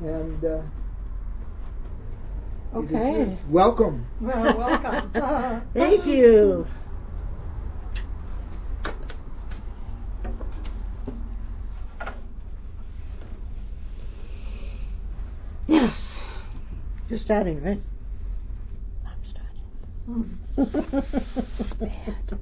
And okay. Welcome. Well, welcome. Thank you. Yes. You're starting, right? I'm starting. Bad.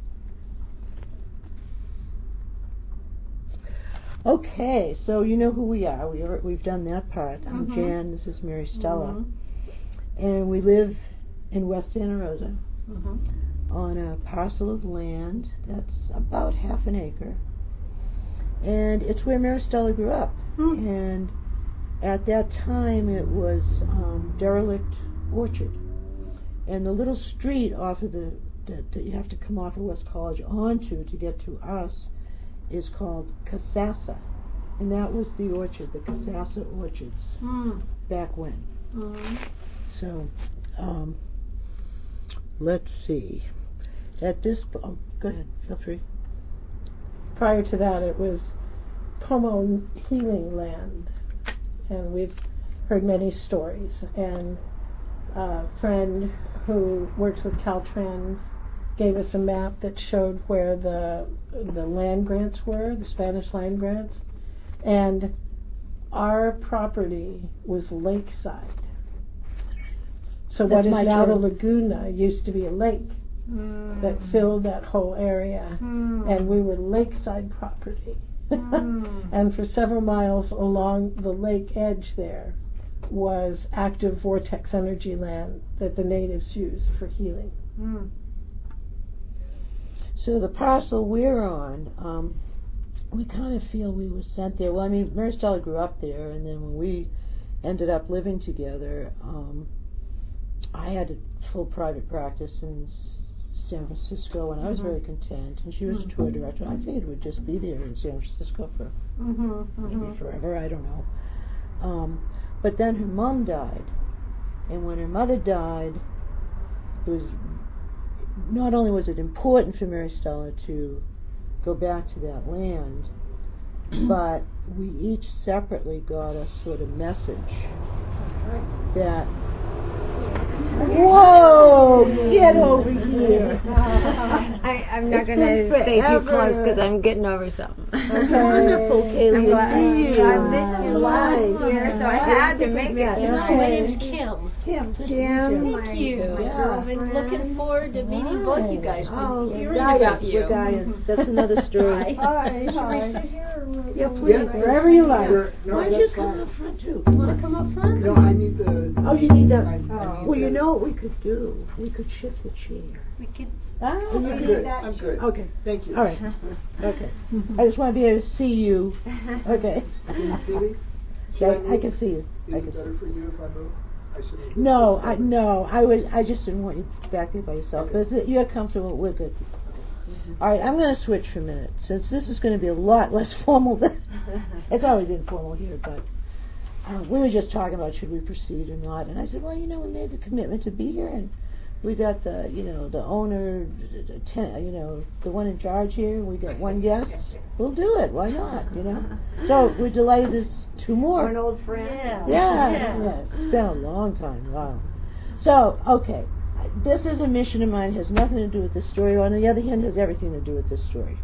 Okay, so you know who we are. We've done that part. I'm Jan. This is Mary Stella. And we live in West Santa Rosa on a parcel of land that's about half an acre. And it's where Mary Stella grew up. And at that time it was derelict orchard. And the little street off of that you have to come off of West College onto to get to us is called Casassa. And that was the orchard, the Casassa orchards, back when. So, let's see. At this, go ahead, feel free. Prior to that, it was Pomo Healing Land, and we've heard many stories. And a friend who works with Caltrans gave us a map that showed where the land grants were, the Spanish land grants, and our property was lakeside. So what is now the Laguna used to be a lake that filled that whole area, and we were lakeside property. And for several miles along the lake edge there was active vortex energy land that the natives used for healing. So the parcel we're on, we kind of feel we were sent there. Well, I mean, Mary Stella grew up there, and then when we ended up living together, I had a full private practice in San Francisco, and I was very content. And she was a tour director. I figured we'd just be there in San Francisco for maybe forever. I don't know. But then her mom died, and when her mother died, it was not only was it important for Mary Stella to go back to that land, but we each separately got a sort of message that, whoa, get over here. I'm not going to stay too close because I'm getting over something. Wonderful, Kaylee, to see you. I missed you last year, so I had to make it tonight. My name's Kim. Kim, Thank you. I've been looking forward to meeting both you guys. Been hearing about you. That's another story. Hi. Yeah, please, wherever you like. Why don't you come up front too? You want to come up front? No, I need the... Oh, you need that? Well, you know what we could do? We could shift the chair. We could. I'm good. I'm good. Okay. Thank you. All right. Okay. I just want to be able to see you. Okay. Can you see me? I can see you. Is it better for you if I move? No. I just didn't want you back there by yourself. Okay. But if you're comfortable, we're good. All right, I'm going to switch for a minute, since this is going to be a lot less formal than... It's always informal here, but we were just talking about should we proceed or not, and I said, well, we made the commitment to be here, and we got the owner, the one in charge here, we got one guest, we'll do it, why not, So we're delighted there's two more. An old friend. Yeah. It's been a long time, wow. So, okay. This is a mission of mine. It has nothing to do with this story. On the other hand, it has everything to do with this story.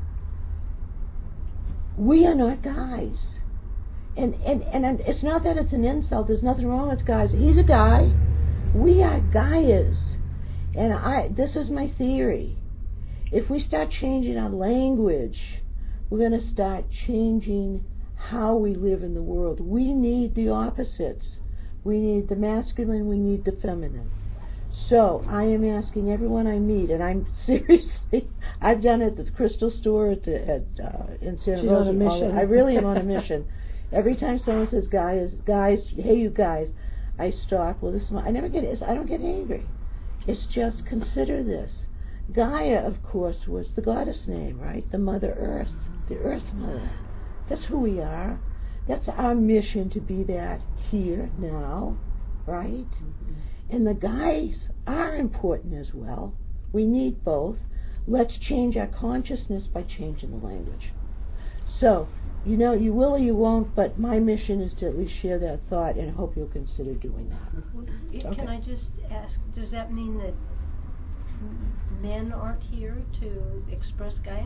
We are not guys. And it's not that it's an insult. There's nothing wrong with guys. He's a guy. We are Gaias. And this is my theory. If we start changing our language, we're going to start changing how we live in the world. We need the opposites. We need the masculine. We need the feminine. So I am asking everyone I meet, and I'm seriously, I've done it at the Crystal Store in Santa Rosa. She's on a mission. I really am on a mission. Every time someone says, guys, hey you guys, I stop. Well, I never get it. I don't get angry. It's just, consider this. Gaia, of course, was the goddess name, right? The Mother Earth, the Earth Mother. That's who we are. That's our mission, to be that here now, right? And the guys are important as well. We need both. Let's change our consciousness by changing the language. So, you know, you will or you won't, but my mission is to at least share that thought, and I hope you'll consider doing that. Can I just ask, does that mean that men aren't here to express Gaia?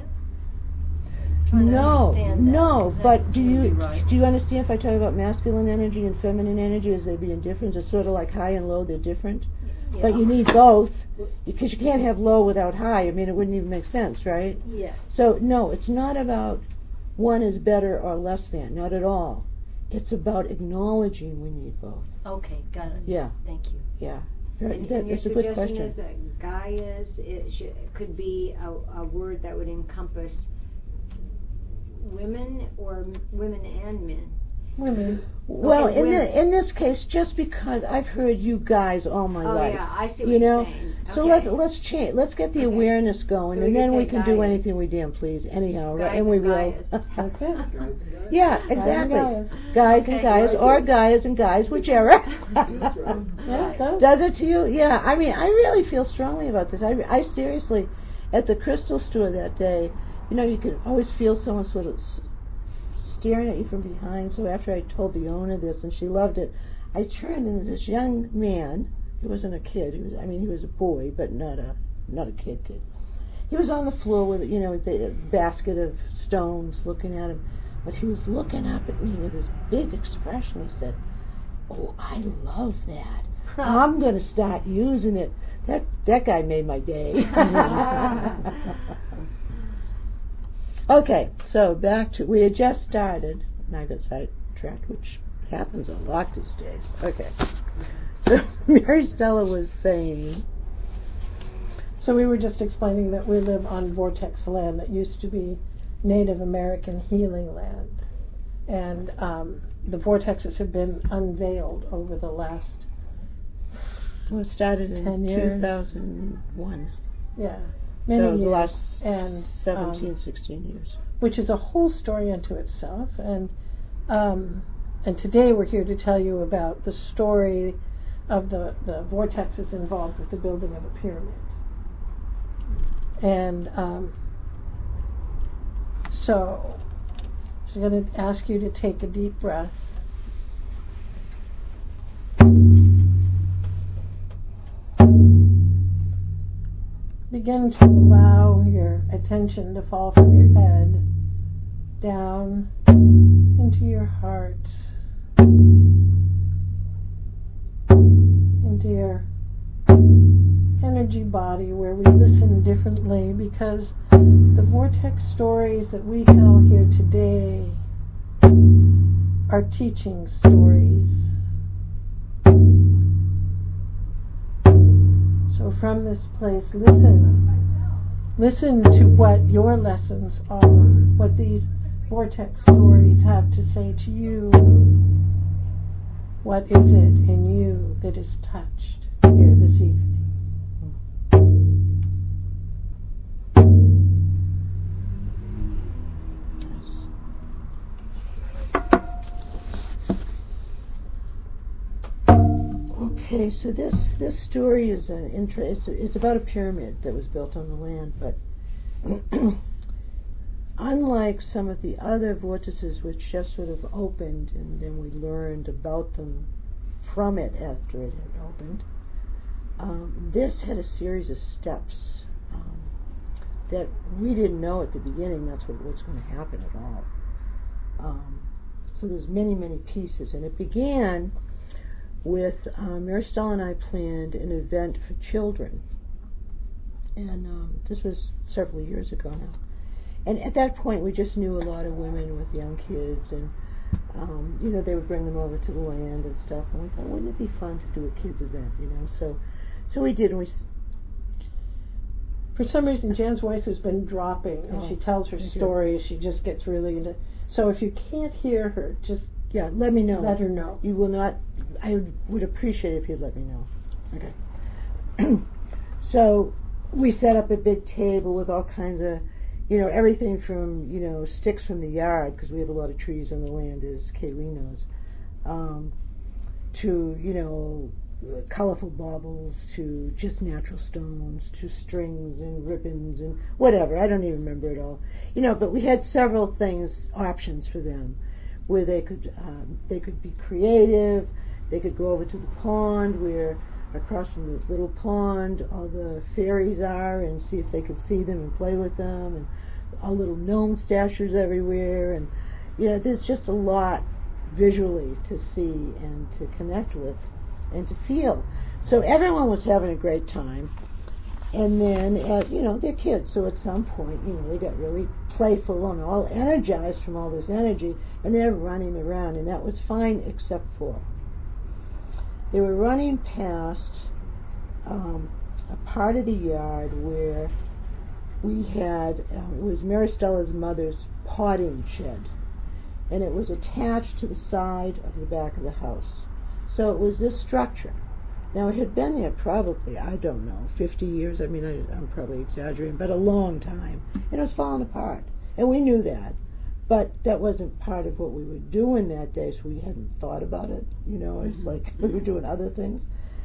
No, but do you right. do you understand if I talk about masculine energy and feminine energy as they being different? It's sort of like high and low, they're different. Yeah. But you need both, because you can't have low without high. I mean, it wouldn't even make sense, right? Yeah. So, no, it's not about one is better or less than, not at all. It's about acknowledging we need both. Okay, got it. Yeah. Thank you. Yeah. And That's a good question. Is that Gaia's, it could be a word that would encompass women or women and men. Women. Well, Okay, in this case, just because I've heard you guys all my life, Yeah, I see what you know. you're saying. So Okay. let's change. Let's get the Okay. awareness going, So and we then can we say can do Gaia's. anything we damn please. Anyhow, Guys and we and will. Gaia's. That's it. Yeah, Guys exactly. and Guys Okay. and guys, or guys and guys, whichever. That's right. Yeah, it does. Does it to you? Yeah. I mean, I really feel strongly about this. I seriously, at the crystal store that day, you know, you could always feel someone sort of staring at you from behind. So after I told the owner this, and she loved it, I turned, and this young man, he wasn't a kid, he was a boy, but not a kid. He was on the floor with, you know, the basket of stones, looking at him, but he was looking up at me with this big expression. He said, "Oh, I love that. I'm going to start using it." That guy made my day. Okay, so back to, we had just started, and I got sidetracked, which happens a lot these days. Okay, so Mary Stella was saying... So we were just explaining that we live on vortex land that used to be Native American healing land. And the vortexes have been unveiled over the last Well, it started in 10 years. 2001. Yeah, many So years. the last and 17, 16 years. which is a whole story unto itself. And today we're here to tell you about the story of the vortexes involved with the building of a pyramid. And so I'm going to ask you to take a deep breath. Begin to allow your attention to fall from your head down into your heart, into your energy body, where we listen differently, because the vortex stories that we tell here today are teaching stories. So from this place, listen to what your lessons are, what these vortex stories have to say to you. What is it in you that is touched here this evening? Okay, so this story is it's about a pyramid that was built on the land, but unlike some of the other vortices which just sort of opened and then we learned about them from it after it had opened, this had a series of steps that we didn't know at the beginning that's what's going to happen at all. So there's many, many pieces, and it began with Mary Stella and I planned an event for children, and this was several years ago now. And at that point, we just knew a lot of women with young kids, and you know, they would bring them over to the land and stuff. And we thought, wouldn't it be fun to do a kids event, you know? So we did. And for some reason, Jan's voice has been dropping, and she tells her stories. She just gets really into. So if you can't hear her, just let me know. Let her know. You will not. I would appreciate it if you'd let me know. Okay. So we set up a big table with all kinds of, you know, everything from, you know, sticks from the yard, because we have a lot of trees on the land, as Kaylee knows, to, you know, colorful baubles to just natural stones to strings and ribbons and whatever. I don't even remember it all. But we had several options for them, where they could be creative. They could go over to the pond, where across from the little pond all the fairies are, and see if they could see them and play with them, and all little gnome statues everywhere, and there's just a lot visually to see and to connect with and to feel. So everyone was having a great time. And then, they're kids, so at some point, they got really playful and all energized from all this energy, and they're running around, and that was fine, except for they were running past a part of the yard where we had, it was Mary Stella's mother's potting shed, and it was attached to the side of the back of the house. So it was this structure. Now, it had been there probably, 50 years. I mean, I'm probably exaggerating, but a long time. And it was falling apart. And we knew that. But that wasn't part of what we were doing that day, so we hadn't thought about it. It's like we were doing other things.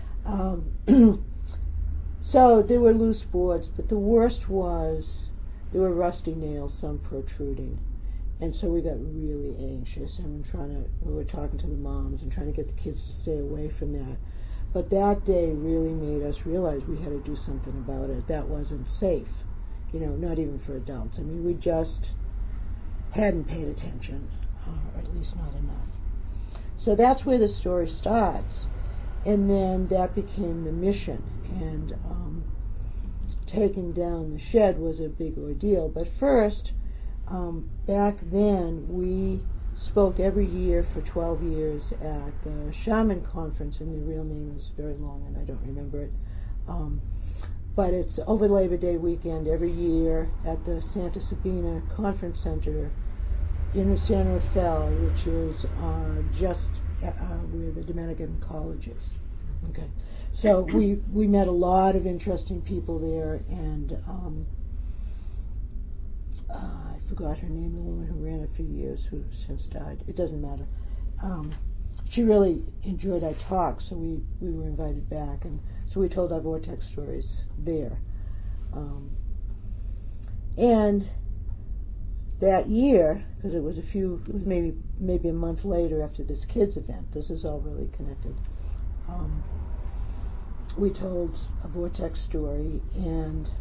So there were loose boards, but the worst was there were rusty nails, some protruding. And so we got really anxious, and we were talking to the moms and trying to get the kids to stay away from that. But that day really made us realize we had to do something about it. That wasn't safe, not even for adults. I mean, we just hadn't paid attention, or at least not enough. So that's where the story starts. And then that became the mission. And taking down the shed was a big ordeal. But first, back then, we spoke every year for 12 years at the Shaman Conference, and the real name is very long and I don't remember it. But it's over Labor Day weekend every year at the Santa Sabina Conference Center in San Rafael, which is just where the Dominican College is. Okay, so we met a lot of interesting people there, and I forgot her name, the woman who ran it for years, who since died. It doesn't matter. She really enjoyed our talk, so we were invited back, and so we told our vortex stories there. And that year, because it was maybe a month later after this kids event, this is all really connected, we told a vortex story, and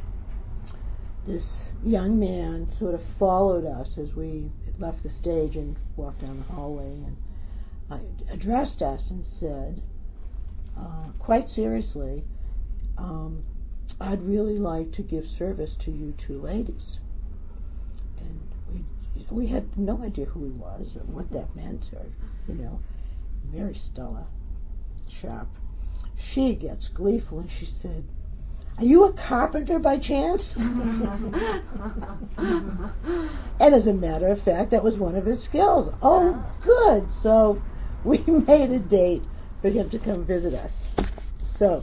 this young man sort of followed us as we left the stage and walked down the hallway, and addressed us and said, quite seriously, I'd really like to give service to you two ladies. And we had no idea who he was or what that meant, or, Mary Stella, sharp. She gets gleeful and she said, "Are you a carpenter by chance?" And as a matter of fact, that was one of his skills. Oh, good. So we made a date for him to come visit us. So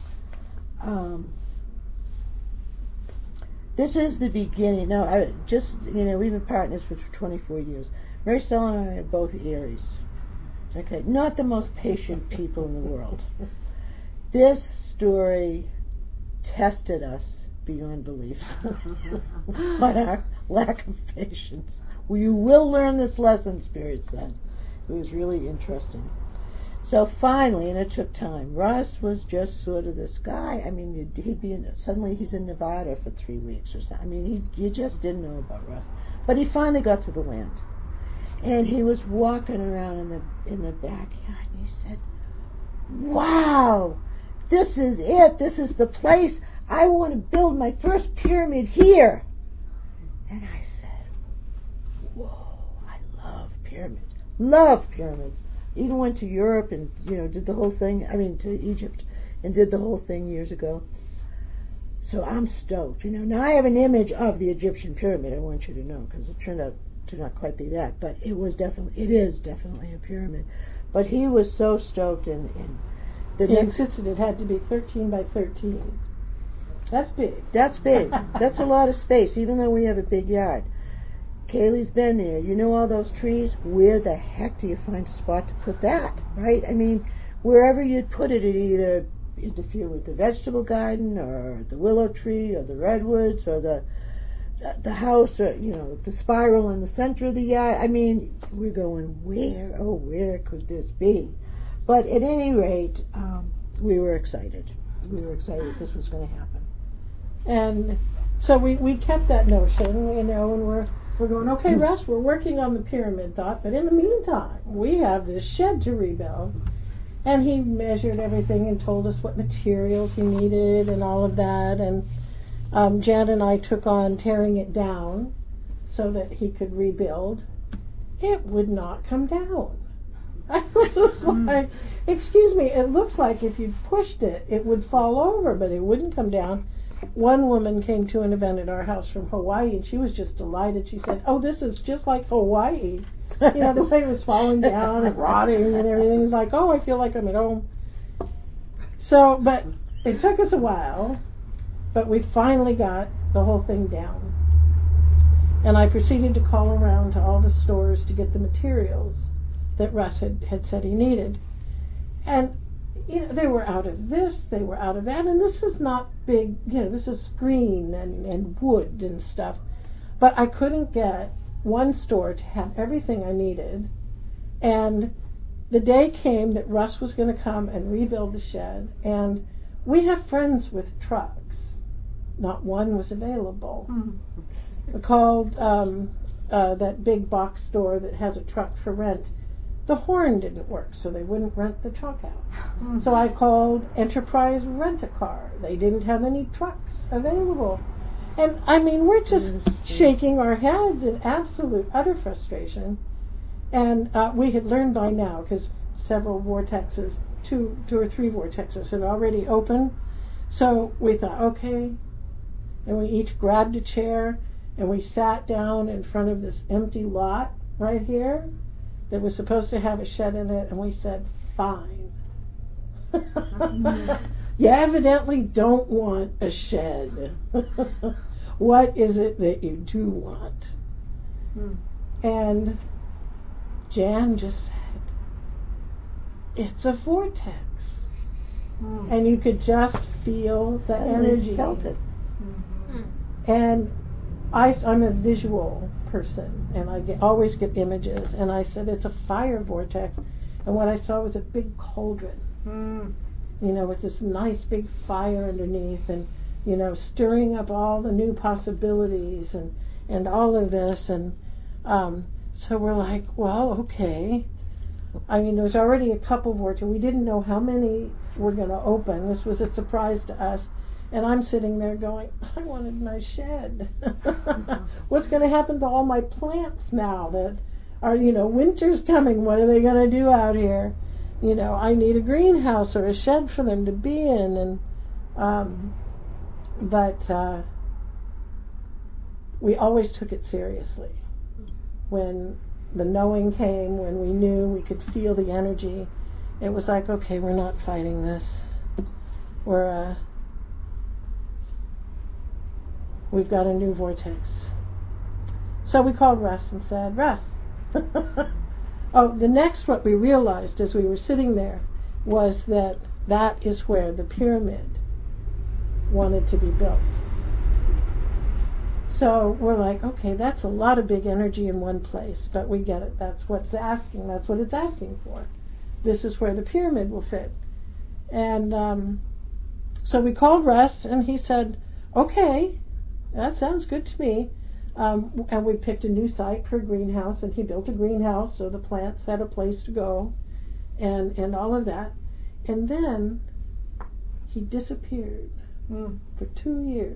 this is the beginning. Now, we've been partners for 24 years. Mary Stella and I are both Aries. Okay, not the most patient people in the world. This story tested us beyond belief on our lack of patience. You will learn this lesson, Spirit said. It was really interesting. So finally, and it took time, Russ was just sort of this guy. I mean, suddenly he's in Nevada for 3 weeks or something. I mean, you just didn't know about Russ. But he finally got to the land. And he was walking around in the backyard, and he said, "Wow, this is it. This is the place. I want to build my first pyramid here." And I said, "Whoa, I love pyramids. Love pyramids." Even went to Europe and, did the whole thing. To Egypt, and did the whole thing years ago. So I'm stoked. Now I have an image of the Egyptian pyramid, I want you to know, because it turned out to not quite be that, but it is definitely a pyramid. But he was so stoked, and he insisted it had to be 13 by 13. That's big. That's big. That's a lot of space, even though we have a big yard. Kaylee's been there. All those trees? Where the heck do you find a spot to put that, right? I mean, wherever you'd put it, it either interfere with the vegetable garden or the willow tree or the redwoods or the house, or the spiral in the center of the yard. I mean, we're going, where could this be? But at any rate, we were excited. We were excited this was going to happen. And so we kept that notion, and we're going, okay, Russ, we're working on the pyramid thought, but in the meantime, we have this shed to rebuild. And he measured everything and told us what materials he needed and all of that. And Jan and I took on tearing it down so that he could rebuild. It would not come down. I was like, excuse me, it looks like if you pushed it, it would fall over, but it wouldn't come down. One woman came to an event at our house from Hawaii, and she was just delighted. She said, oh, this is just like Hawaii. The thing was falling down and rotting and everything. It was like, oh, I feel like I'm at home. So, but it took us a while, but we finally got the whole thing down. And I proceeded to call around to all the stores to get the materials that Russ had said he needed. And, they were out of this, they were out of that, and this is not big, this is screen and wood and stuff. But I couldn't get one store to have everything I needed. And the day came that Russ was going to come and rebuild the shed, and we have friends with trucks. Not one was available. I called that big box store that has a truck for rent. The horn didn't work, so they wouldn't rent the truck out. So I called Enterprise Rent-A-Car. They didn't have any trucks available. And, I mean, we're just shaking our heads in absolute, utter frustration. And we had learned by now, because several vortexes, two or three vortexes had already opened. So we thought, okay. And we each grabbed a chair, and we sat down in front of this empty lot right here that was supposed to have a shed in it, and we said, fine. You evidently don't want a shed. What is it that you do want? And Jan just said, it's a vortex. And you could just feel the energy. Felt it. And I'm a visual person, and I always get images, and I said it's a fire vortex, and what I saw was a big cauldron, with this nice big fire underneath, and stirring up all the new possibilities and all of this, and so we're like, well, okay. I mean, there was already a couple vortexes. We didn't know how many were going to open. This was a surprise to us. And I'm sitting there going, I wanted my shed. What's going to happen to all my plants now that are, winter's coming? What are they going to do out here? I need a greenhouse or a shed for them to be in. And but we always took it seriously. When the knowing came, when we knew we could feel the energy, it was like, okay, we're not fighting this. We've got a new vortex. So we called Russ and said, Russ. The next what we realized as we were sitting there was that is where the pyramid wanted to be built. So we're like, okay, that's a lot of big energy in one place, but we get it. That's what it's asking for. This is where the pyramid will fit. And so we called Russ, and he said, okay, that sounds good to me. And we picked a new site for a greenhouse, and he built a greenhouse so the plants had a place to go and all of that. And then he disappeared for 2 years.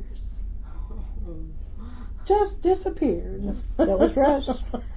Just disappeared. That was Russ.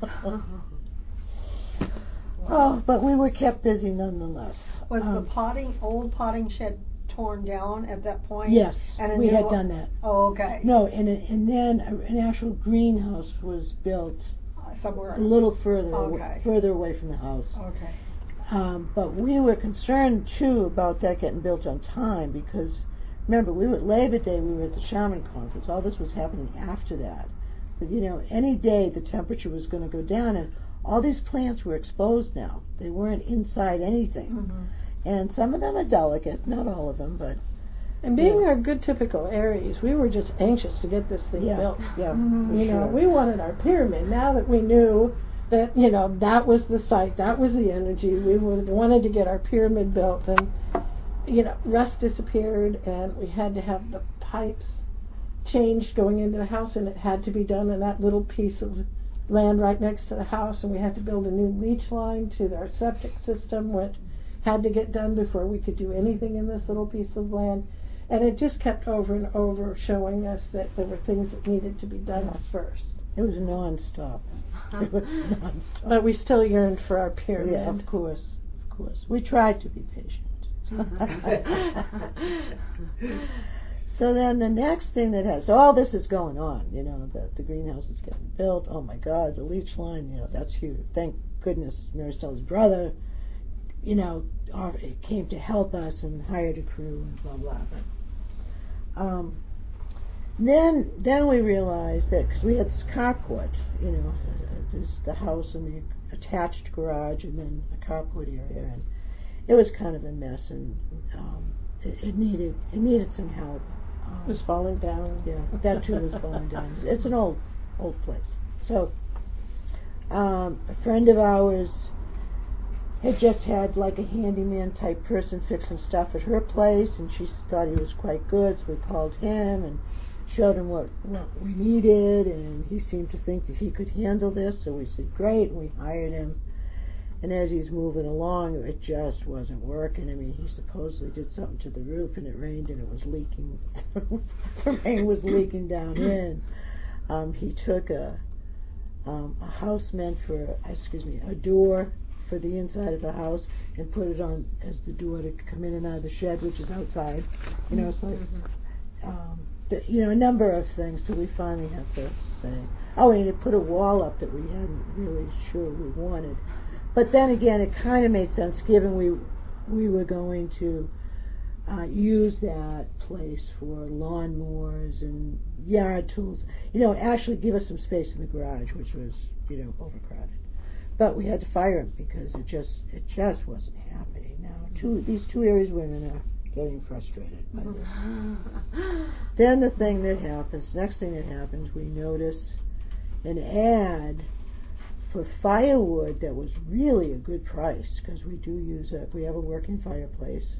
Oh, but we were kept busy nonetheless. Was the old potting shed torn down at that point? Yes, we had done that. Oh, okay. No, and then an actual greenhouse was built somewhere a little further away from the house. Okay. But we were concerned too about that getting built on time, because remember, we were at Labor Day, we were at the Shaman Conference. All this was happening after that. But any day the temperature was going to go down, and all these plants were exposed now. They weren't inside anything. And some of them are delicate, not all of them, but... And being our good typical Aries, we were just anxious to get this thing built. Yeah, We wanted our pyramid. Now that we knew that, that was the site, that was the energy, we wanted to get our pyramid built. And, Russ disappeared, and we had to have the pipes changed going into the house, and it had to be done in that little piece of land right next to the house, and we had to build a new leach line to our septic system, which had to get done before we could do anything in this little piece of land. And it just kept over and over showing us that there were things that needed to be done first. It was non-stop. It was non-stop. But we still yearned for our pyramid. Yeah, of course. We tried to be patient. So then the next thing so all this is going on, the greenhouse is getting built. Oh my God, the leach line, that's huge. Thank goodness Mary Stella's brother, came to help us and hired a crew and blah blah. But then we realized that because we had this carport, there's the house and the attached garage and then a carport area, and it was kind of a mess, and it needed some help. It was falling down. Yeah, that too was falling down. It's an old place. So a friend of ours had just had like a handyman type person fix some stuff at her place, and she thought he was quite good, so we called him and showed him what we needed, and he seemed to think that he could handle this, so we said great, and we hired him. And as he's moving along, it just wasn't working. I mean, he supposedly did something to the roof, and it rained, and it was leaking. The rain was leaking down in. He took a door for the inside of the house and put it on as the door to come in and out of the shed, which is outside. It's like, a number of things. So we finally had to say, and he put a wall up that we hadn't really sure we wanted. But then again, it kind of made sense given we were going to use that place for lawnmowers and yard tools. Actually give us some space in the garage, which was overcrowded. But we had to fire him because it just wasn't happening. Now these two Aries women are getting frustrated by this. Then the next thing that happens, we notice an ad for firewood that was really a good price, because we do use we have a working fireplace.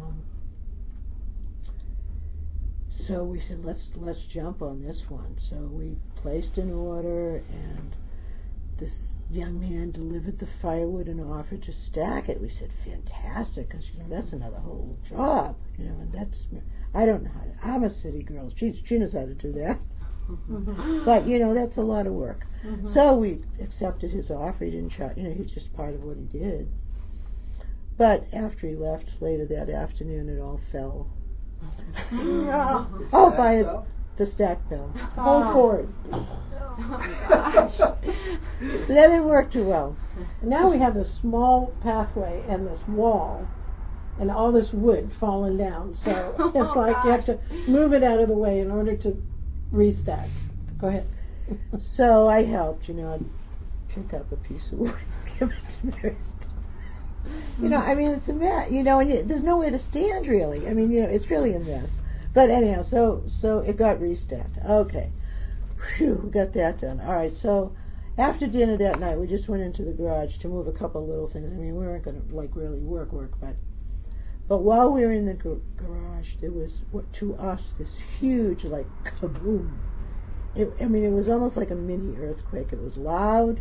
So we said, let's jump on this one. So we placed an order, and this young man delivered the firewood and offered to stack it. We said, fantastic, because that's another whole job, and I don't know how to. I'm a city girl. She knows how to do that. But that's a lot of work. So we accepted his offer. He didn't charge. He's just part of what he did. But after he left later that afternoon, it all fell. The stack fell. The whole cord. So that didn't work too well. And now we have this small pathway and this wall and all this wood falling down. So it's like you have to move it out of the way in order to restack. Go ahead. So I helped, I'd pick up a piece of wood and give it to Mary. It's a mess, and there's nowhere to stand really. It's really a mess. But anyhow, so it got restacked. Okay. Phew, we got that done. All right, so after dinner that night, we just went into the garage to move a couple of little things. We weren't going to, really work, but while we were in the garage, there was, to us, this huge, kaboom. It was almost like a mini earthquake. It was loud.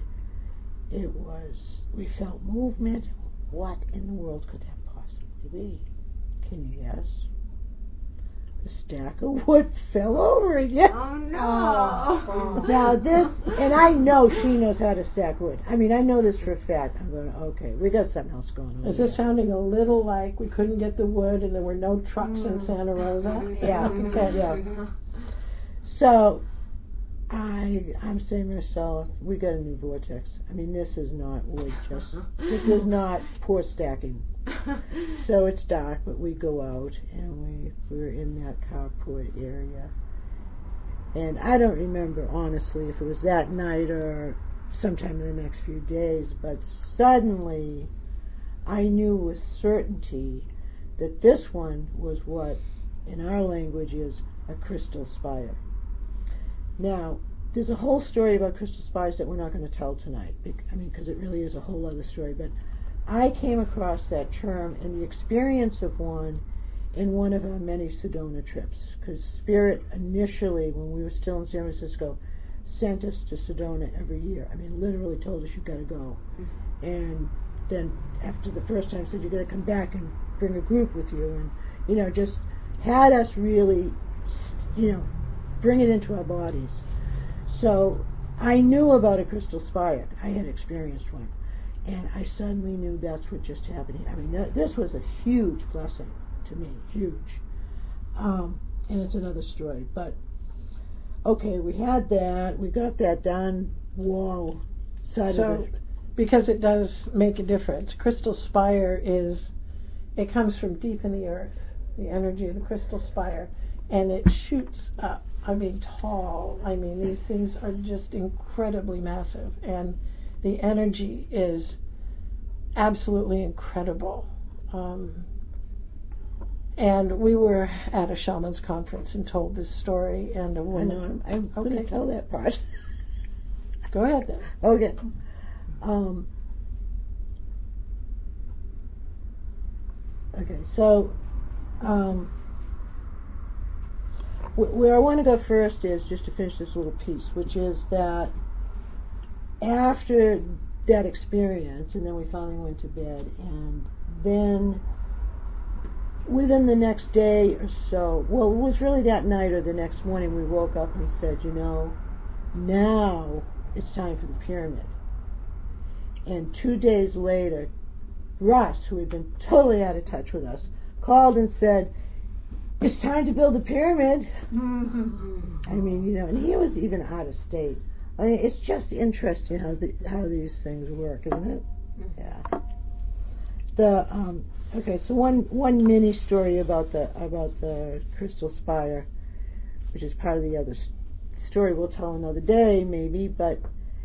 We felt movement. What in the world could that possibly be? Can you guess? The stack of wood fell over again. Oh no! Now this, and I know she knows how to stack wood. I know this for a fact. I'm going, okay, we got something else going on. Is this sounding a little like we couldn't get the wood and there were no trucks in Santa Rosa? Yeah. Okay. Yeah. So I'm saying to myself, we got a new vortex. This is not wood. This is not poor stacking. So it's dark, but we go out and we're in that carport area. And I don't remember honestly if it was that night or sometime in the next few days, but suddenly I knew with certainty that this one was what in our language is a crystal spire. Now, there's a whole story about crystal spires that we're not going to tell tonight, because it really is a whole other story, but I came across that term and the experience of one in one of our many Sedona trips, because Spirit initially, when we were still in San Francisco, sent us to Sedona every year. Literally told us, you've got to go. And then after the first time said, you've got to come back and bring a group with you, and just had us really bring it into our bodies. So I knew about a crystal spire. I had experienced one, and I suddenly knew that's what just happened. This was a huge blessing to me, huge. And it's another story, but okay, we had that, we got that done, wall side of it. Because it does make a difference. Crystal spire it comes from deep in the earth, the energy of the crystal spire, and it shoots up. Tall. These things are just incredibly massive, and the energy is absolutely incredible. And we were at a shaman's conference and told this story, and a woman... I know, I'm going to tell that part. Go ahead then. Okay. So where I want to go first is just to finish this little piece, which is that after that experience, and then we finally went to bed, and then within the next day or so, well, it was really that night or the next morning, we woke up and said, now it's time for the pyramid. And 2 days later, Russ, who had been totally out of touch with us, called and said, it's time to build a pyramid. And he was even out of state. It's just interesting how these things work, isn't it? Yeah. Okay, so one mini story about the crystal spire, which is part of the other story we'll tell another day, maybe. But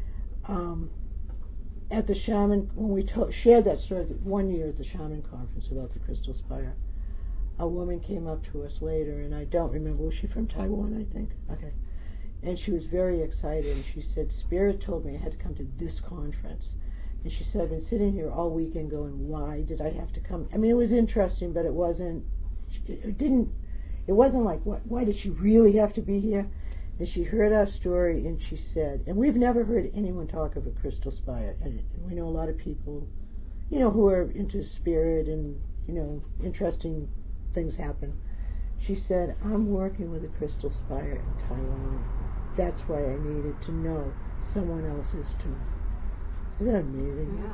at the shaman, when we shared that story one year at the shaman conference about the crystal spire, a woman came up to us later, and I don't remember, was she from Taiwan, I think? Okay. And she was very excited, and she said, Spirit told me I had to come to this conference. And she said, I've been sitting here all weekend going, why did I have to come? It was interesting, but it wasn't like, why did she really have to be here? And she heard our story, and she said, and we've never heard anyone talk of a crystal spire, and we know a lot of people, who are into spirit and, interesting things happen. She said, I'm working with a crystal spire in Taiwan. That's why I needed to know someone else is too. Isn't that amazing?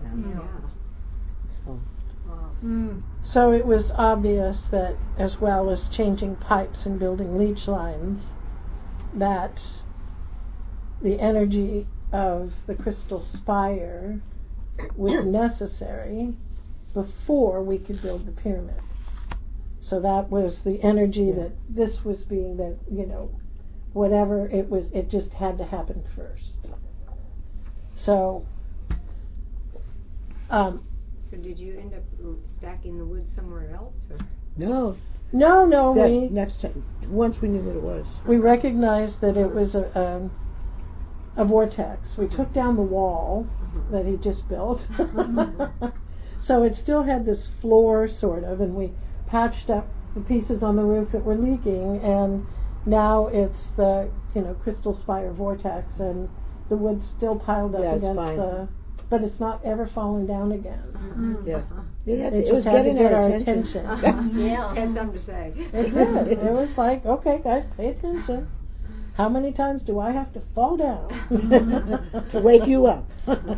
Yeah. So it was obvious that, as well as changing pipes and building leach lines, that the energy of the crystal spire was necessary before we could build the pyramid. So that was the energy that this was being, that, whatever it was, it just had to happen first. So so did you end up stacking the wood somewhere else? Or? No. Next time, once we knew what it was. We recognized that it was a vortex. We took down the wall that he just built. So it still had this floor, sort of, and we patched up the pieces on the roof that were leaking, and now it's the crystal spire vortex, and the wood's still piled up against but it's not ever fallen down again. Yeah. It was had to get our attention. Yeah. Had something to say. It did. It was like, okay, guys, pay attention. How many times do I have to fall down to wake you up?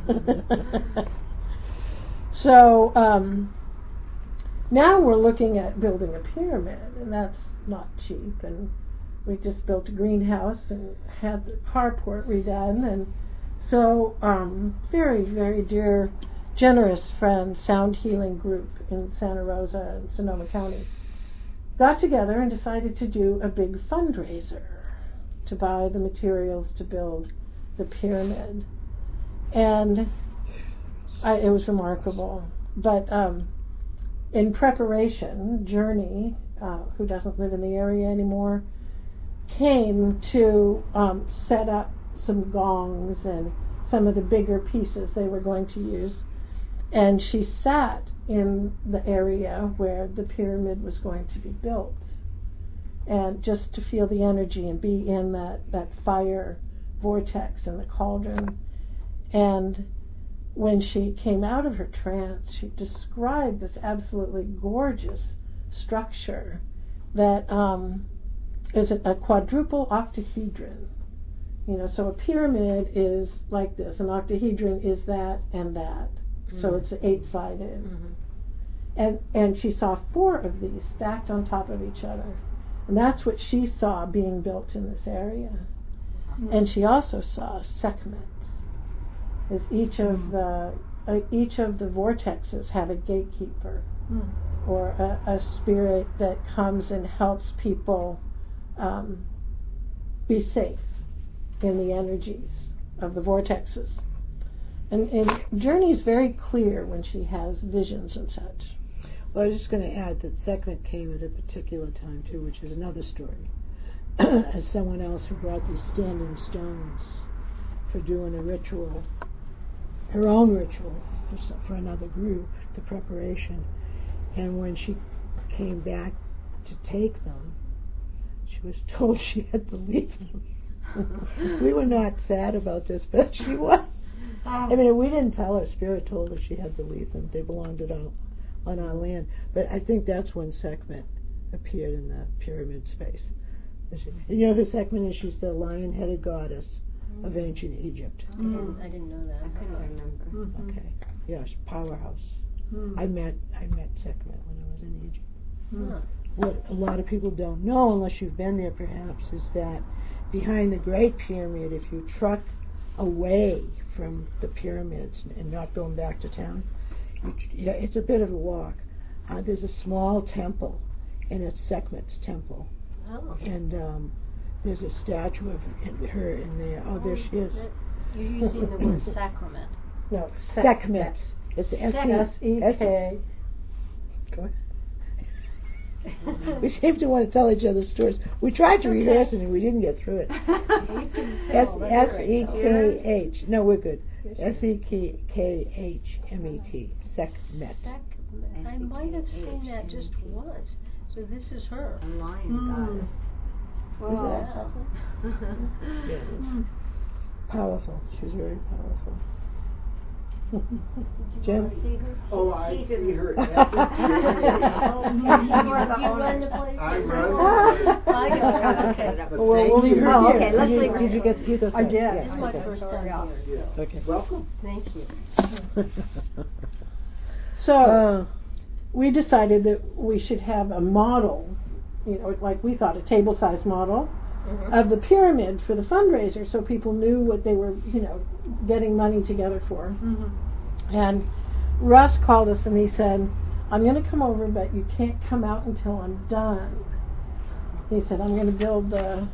So now we're looking at building a pyramid, and that's not cheap. And we just built a greenhouse and had the carport redone, and so very, very dear, generous friends, Sound Healing Group in Santa Rosa and Sonoma County, got together and decided to do a big fundraiser to buy the materials to build the pyramid. And it was remarkable. but in preparation, Journey, who doesn't live in the area anymore, came to set up some gongs and some of the bigger pieces they were going to use. And she sat in the area where the pyramid was going to be built, and just to feel the energy and be in that fire vortex in the cauldron. And when she came out of her trance, she described this absolutely gorgeous structure that is a quadruple octahedron. So a pyramid is like this. An octahedron is that and that. So it's 8-sided. And she saw 4 of these stacked on top of each other. And that's what she saw being built in this area. And she also saw Sekhmet, as each of the vortexes have a gatekeeper, or a spirit that comes and helps people be safe in the energies of the vortexes. And Journey's very clear when she has visions and such. Well, I was just going to add that Sekhmet came at a particular time too, which is another story. As someone else who brought these standing stones for doing a ritual, her own ritual for another group, the preparation. And when she came back to take them, she was told she had to leave them. We were not sad about this, but she was. I mean, we didn't tell her. Spirit told her she had to leave them. They belonged on our land. But I think that's when Sekhmet appeared in the pyramid space. You know who Sekhmet is? She's the lion-headed goddess of ancient Egypt. I didn't know that. I couldn't remember. Okay. Yes, powerhouse. I met Sekhmet when I was in Egypt. What a lot of people don't know, unless you've been there perhaps, is that behind the Great Pyramid, if you truck away from the pyramids and not going back to town, it's a bit of a walk. There's a small temple, and it's Sekhmet's temple. Oh. And there's a statue of her in there. Oh, there she is. You're using the word sacrament. No, Sekhmet. It's S-E-K. Go ahead. We seem to want to tell each other stories. We tried to rehearse it and we didn't get through it. S-E-K-H. No, we're good. S-E-K-H-M-E-T. Sekhmet. I might have seen that just once. So this is her. A lion goddess. Wow. Yeah, powerful. She's very powerful. Jim? See her? Oh, I see her. You run the place? I run. I got it. Okay. We'll leave her Oh, here. okay, let's leave her Did you here. get you go? I did. Yeah, This is my okay. first time here. Yeah. Okay. Welcome. Thank you. So we decided that we should have a model, like we thought, a table-sized model of the pyramid for the fundraiser, so people knew what they were, getting money together for. And Russ called us and he said, "I'm going to come over, but you can't come out until I'm done." He said, "I'm going to build a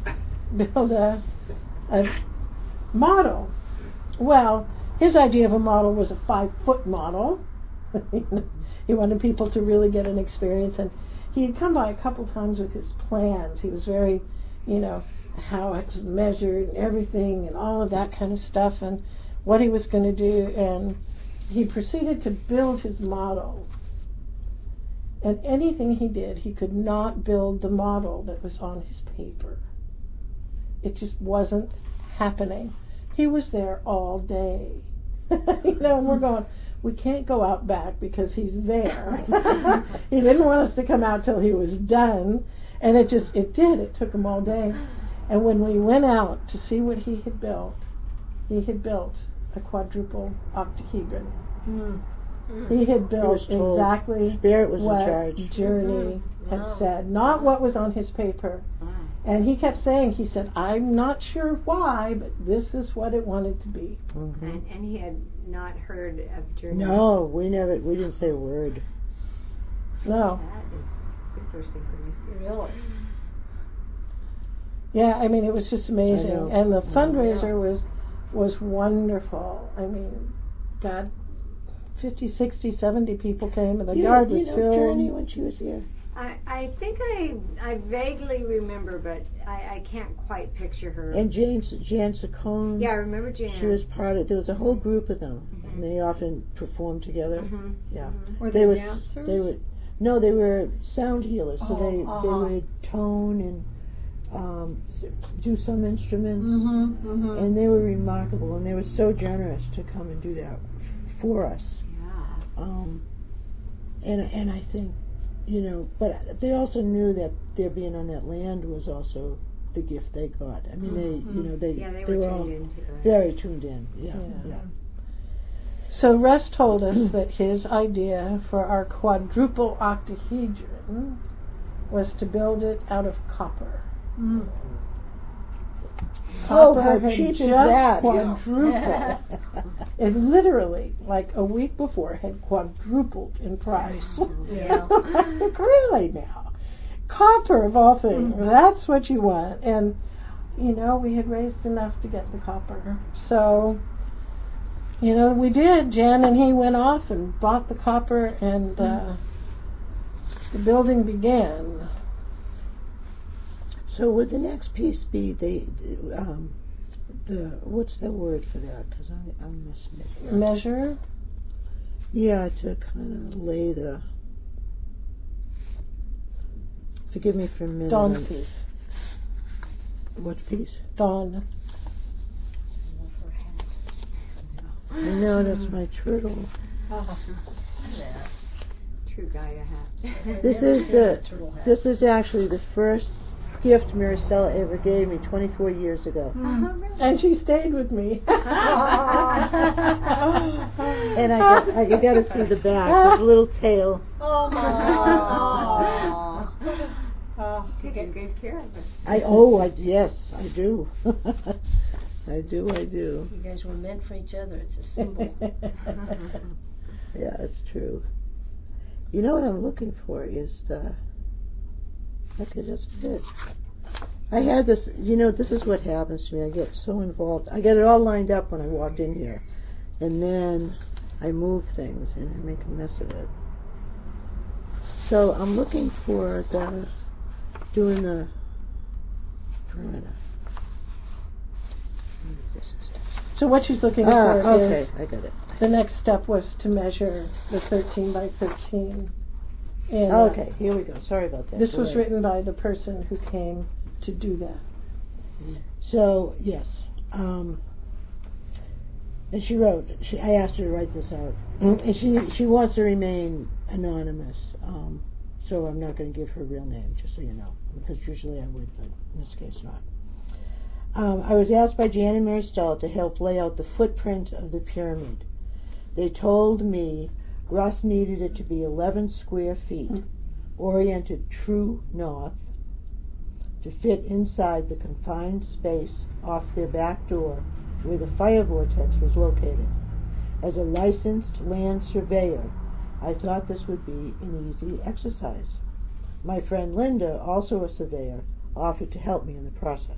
model." Well, his idea of a model was a 5-foot model. He wanted people to really get an experience, and he had come by a couple times with his plans. He was very, how it was measured and everything and all of that kind of stuff and what he was going to do, and he proceeded to build his model. And anything he did, he could not build the model that was on his paper. It just wasn't happening. He was there all day. And we're going, we can't go out back because he's there. He didn't want us to come out till he was done. And it did. It took him all day. And when we went out to see what he had built a quadruple octahedron. He had built exactly Spirit was what in charge. Journey had said, not what was on his paper. And he kept saying, he said, "I'm not sure why, but this is what it wanted to be." And he had not heard of Journey. No, we didn't say a word. No. That is super synchronistic. Really? Yeah, I mean, it was just amazing. I know. And the fundraiser was wonderful. I mean, God 50, 60, 70 people came, and the yard was filled. Journey when she was here. I think I vaguely remember, but I can't quite picture her. And Jan Saccone. Yeah, I remember Jan. She was part of. There was a whole group of them, and they often performed together. Yeah. Were they dancers? They were sound healers. So they would tone and do some instruments, and they were remarkable, and they were so generous to come and do that for us. Yeah. And I think, but they also knew that their being on that land was also the gift they got. I mean, they were all very tuned in. Yeah. So Russ told us that his idea for our quadruple octahedron was to build it out of copper. Copper how had cheap is just that? quadrupled. It literally, like a week before, had quadrupled in price. Yeah. Really now. Copper, of all things, that's what you want. And, we had raised enough to get the copper. So, we did. Jan and he went off and bought the copper, and the building began. So would the next piece be the what's the word for that? Because I'm missing it here. Measure? Yeah, to kind of lay the. Forgive me for a minute. Dawn's piece. What piece? Dawn. I know, that's my turtle. True Gaia hat. This is actually the first gift Maristella ever gave me 24 years ago. And she stayed with me. And you got to see the back. There's a little tail. Taking good care of it. Yes, I do. I do. You guys were meant for each other. It's a symbol. Yeah, it's true. You know what I'm looking for is the. Okay, that's it. I had this. This is what happens to me. I get so involved. I get it all lined up when I walked in here, and then I move things and I make a mess of it. So I'm looking for doing the perimeter. So what she's looking for is, I got it. the next step was to measure the 13 by 13. And, okay, here we go. Sorry about that. This was written by the person who came to do that. So, yes. And she wrote, I asked her to write this out. And she wants to remain anonymous. So I'm not going to give her real name, just so you know. Because usually I would, but in this case not. I was asked by Jan and Maristella to help lay out the footprint of the pyramid. They told me Russ needed it to be 11 square feet, oriented true north, to fit inside the confined space off their back door where the fire vortex was located. As a licensed land surveyor, I thought this would be an easy exercise. My friend Linda, also a surveyor, offered to help me in the process.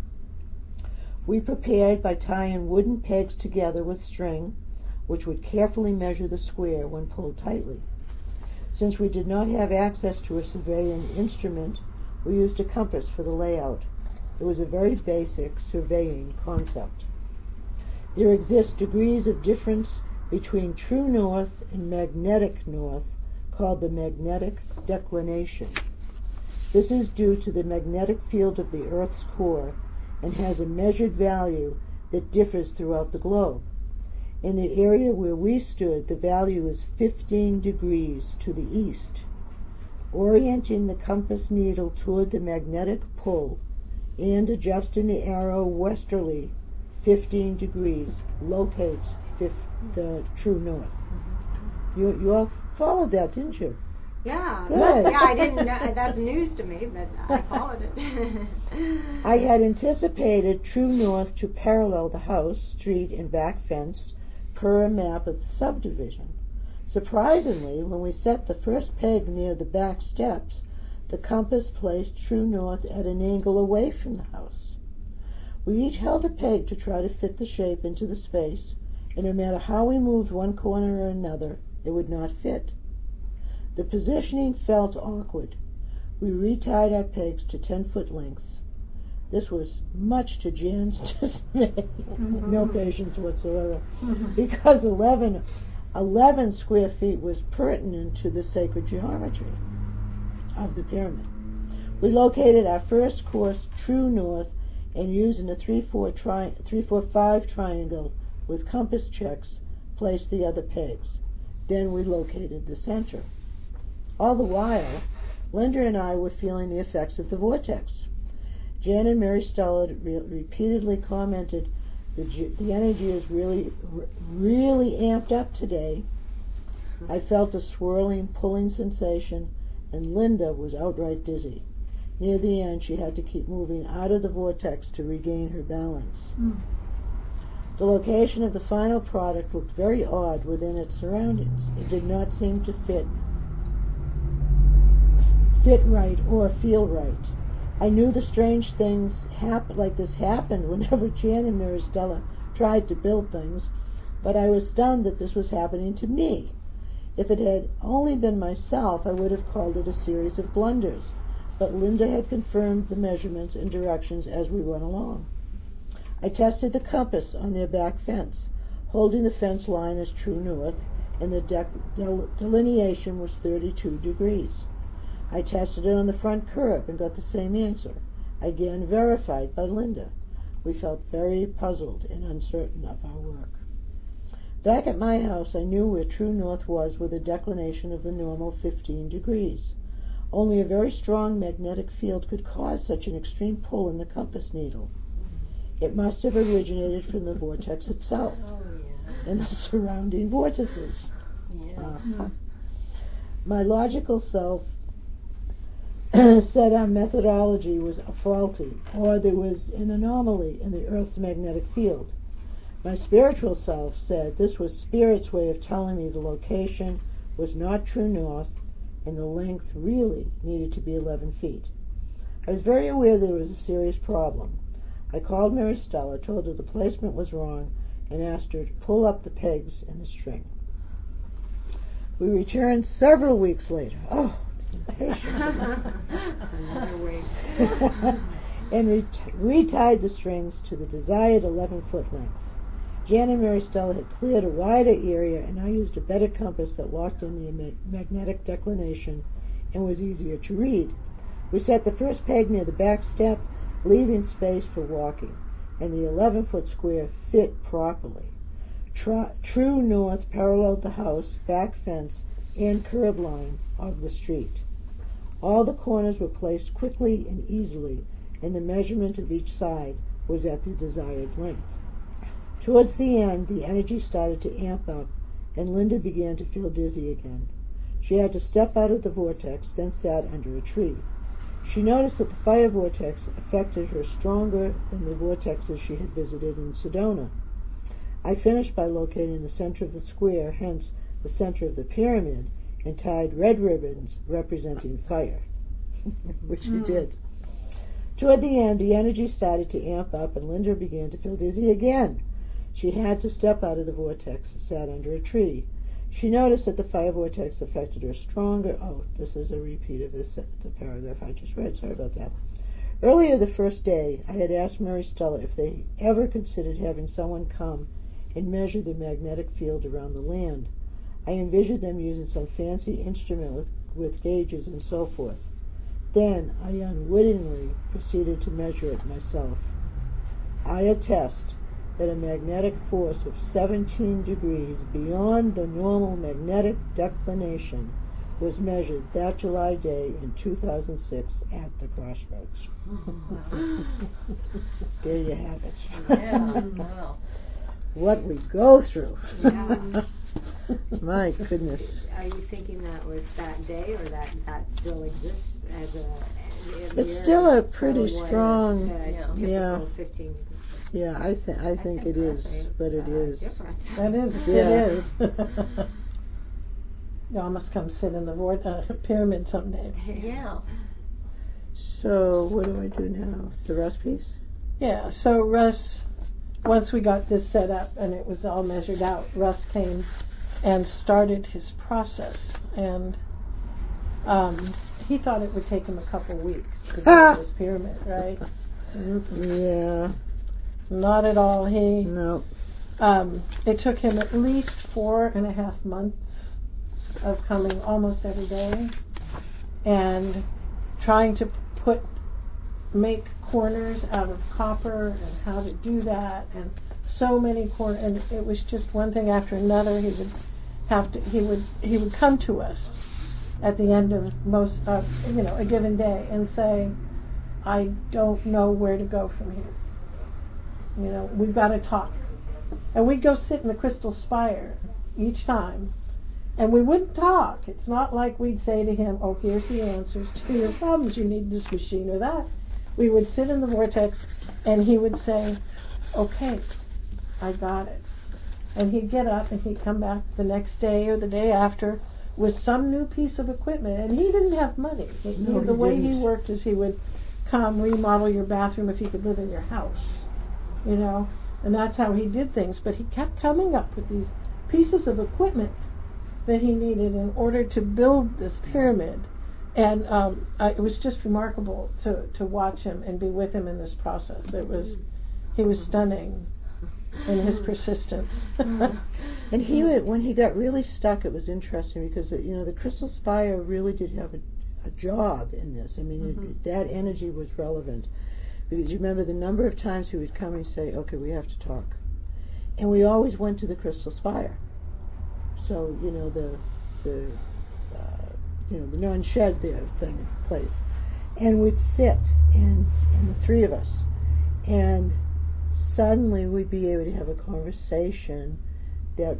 We prepared by tying wooden pegs together with string, which would carefully measure the square when pulled tightly. Since we did not have access to a surveying instrument, we used a compass for the layout. It was a very basic surveying concept. There exist degrees of difference between true north and magnetic north, called the magnetic declination. This is due to the magnetic field of the Earth's core and has a measured value that differs throughout the globe. In the area where we stood, the value is 15 degrees to the east. Orienting the compass needle toward the magnetic pull and adjusting the arrow westerly 15 degrees locates the true north. You all followed that, didn't you? Yeah. Good. Yeah, I didn't know. That's news to me, but I followed it. I had anticipated true north to parallel the house, street, and back fence per a map of the subdivision. Surprisingly, when we set the first peg near the back steps, the compass placed true north at an angle away from the house. We each held a peg to try to fit the shape into the space, and no matter how we moved one corner or another, it would not fit. The positioning felt awkward. We retied our pegs to 10-foot lengths. This was much to Jan's dismay, no patience whatsoever, because 11 square feet was pertinent to the sacred geometry of the pyramid. We located our first course true north and using a 3-4-5 triangle with compass checks placed the other pegs. Then we located the center. All the while, Linda and I were feeling the effects of the vortex. Jan and Mary Stella repeatedly commented, the energy is really amped up today. I felt a swirling, pulling sensation, and Linda was outright dizzy. Near the end, she had to keep moving out of the vortex to regain her balance. The location of the final product looked very odd within its surroundings. It did not seem to fit right or feel right. I knew the strange things like this happened whenever Jan and Mary Stella tried to build things, but I was stunned that this was happening to me. If it had only been myself, I would have called it a series of blunders, but Linda had confirmed the measurements and directions as we went along. I tested the compass on their back fence, holding the fence line as true north, and the delineation was 32 degrees. I tested it on the front curb and got the same answer, again verified by Linda. We felt very puzzled and uncertain of our work. Back at my house, I knew where true north was with a declination of the normal 15 degrees. Only a very strong magnetic field could cause such an extreme pull in the compass needle. It must have originated from the vortex itself and the surrounding vortices. My logical self said our methodology was faulty, or there was an anomaly in the Earth's magnetic field. My spiritual self said this was Spirit's way of telling me the location was not true north and the length really needed to be 11 feet. I was very aware there was a serious problem. I called Mary Stella, told her the placement was wrong, and asked her to pull up the pegs and the string. We returned several weeks later. And retied the strings to the desired 11-foot length. Jan and Mary Stella had cleared a wider area, and I used a better compass that locked in the magnetic declination and was easier to read. We set the first peg near the back step, leaving space for walking, and the 11-foot square fit properly. True north paralleled the house, back fence, and curb line of the street. All the corners were placed quickly and easily, and the measurement of each side was at the desired length. Towards the end, the energy started to amp up, and Linda began to feel dizzy again. She had to step out of the vortex, then sat under a tree. She noticed that the fire vortex affected her stronger than the vortexes she had visited in Sedona. I finished by locating the center of the square, hence the center of the pyramid, and tied red ribbons representing fire, which she did. Toward the end, the energy started to amp up, and Linda began to feel dizzy again. She had to step out of the vortex and sat under a tree. She noticed that the fire vortex affected her stronger. Oh, this is a repeat of the paragraph I just read. Sorry about that. Earlier the first day, I had asked Mary Stella if they ever considered having someone come and measure the magnetic field around the land. I envisioned them using some fancy instrument with gauges and so forth. Then I unwittingly proceeded to measure it myself. I attest that a magnetic force of 17 degrees beyond the normal magnetic declination was measured that July day in 2006 at the Crossroads. There you have it. Yeah, wow. What we go through. Yeah. My goodness. Are you thinking that was that day, or that still exists as a? It's still a pretty strong. Yeah. 15. Yeah, I think it is, but it is. That is, Yeah. it is. Y'all must come sit in the pyramid someday. Yeah. So what do I do now? The recipes? Yeah, so Russ, once we got this set up and it was all measured out, Russ came and started his process, and he thought it would take him a couple weeks to build this pyramid, right? Yeah. Not at all. No. It took him at least 4.5 months of coming almost every day and trying to make corners out of copper and how to do that, and so many corners, and it was just one thing after another. He would come to us at the end of a given day and say, I don't know where to go from here. We've got to talk. And we'd go sit in the Crystal Spire each time, and we wouldn't talk. It's not like we'd say to him, oh, here's the answers to your problems, you need this machine or that. We would sit in the vortex, and he would say, okay, I got it. And he'd get up, and he'd come back the next day or the day after with some new piece of equipment, and he didn't have money. The way he worked is he would come remodel your bathroom if you could live in your house, and that's how he did things. But he kept coming up with these pieces of equipment that he needed in order to build this pyramid. And it was just remarkable to watch him and be with him in this process. He was stunning in his persistence. And when he got really stuck, it was interesting because the Crystal Spire really did have a job in this. I mean, that energy was relevant, because you remember the number of times he would come and say, okay, we have to talk, and we always went to the Crystal Spire. So the non-shed there place, and we'd sit, and the three of us, and suddenly we'd be able to have a conversation that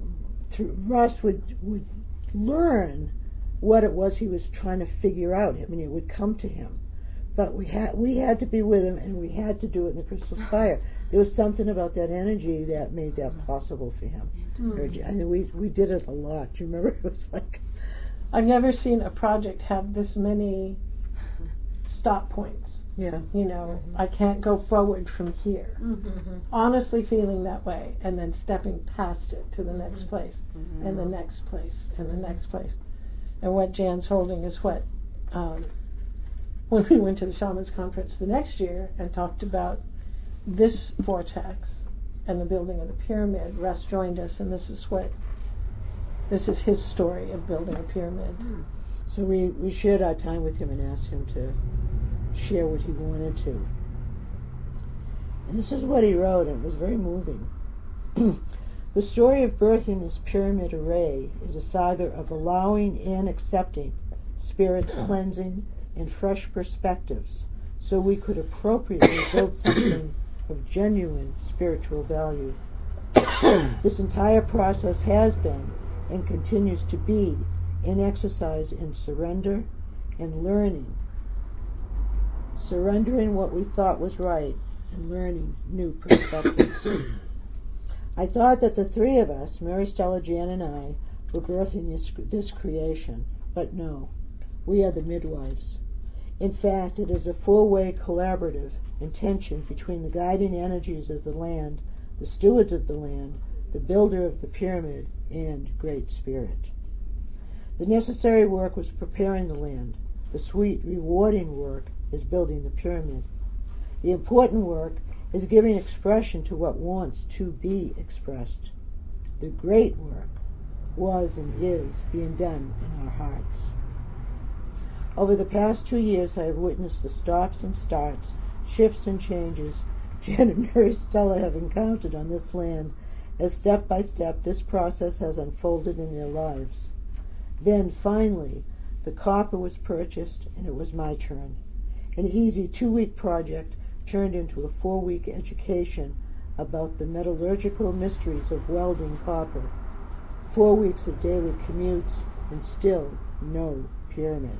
Russ would learn what it was he was trying to figure out. I mean, it would come to him, but we had to be with him, and we had to do it in the Crystal Spire. There was something about that energy that made that possible for him. And we did it a lot. Do you remember? It was like, I've never seen a project have this many stop points. Yeah. I can't go forward from here. Honestly feeling that way, and then stepping past it to the next place, and the next place, and the next place. And what Jan's holding is what, when we went to the Shamans Conference the next year and talked about this vortex and the building of the pyramid, Russ joined us, and this is his story of building a pyramid. So we shared our time with him and asked him to share what he wanted to. And this is what he wrote, and it was very moving. The story of birthing this pyramid array is a saga of allowing and accepting Spirit's cleansing and fresh perspectives, so we could appropriately build something of genuine spiritual value. This entire process has been and continues to be an exercise in surrender and learning. Surrendering what we thought was right and learning new perspectives. I thought that the three of us, Mary, Stella, Jan, and I, were birthing this creation, but no, we are the midwives. In fact, it is a full-way collaborative intention between the guiding energies of the land, the stewards of the land, the builder of the pyramid, and Great Spirit. The necessary work was preparing the land. The sweet, rewarding work is building the pyramid. The important work is giving expression to what wants to be expressed. The great work was and is being done in our hearts. Over the past 2 years, I have witnessed the stops and starts, shifts and changes Jan and Mary Stella have encountered on this land, as step by step this process has unfolded in their lives. Then, finally, the copper was purchased, and it was my turn. An easy 2-week project turned into a 4-week education about the metallurgical mysteries of welding copper. 4 weeks of daily commutes, and still no pyramid.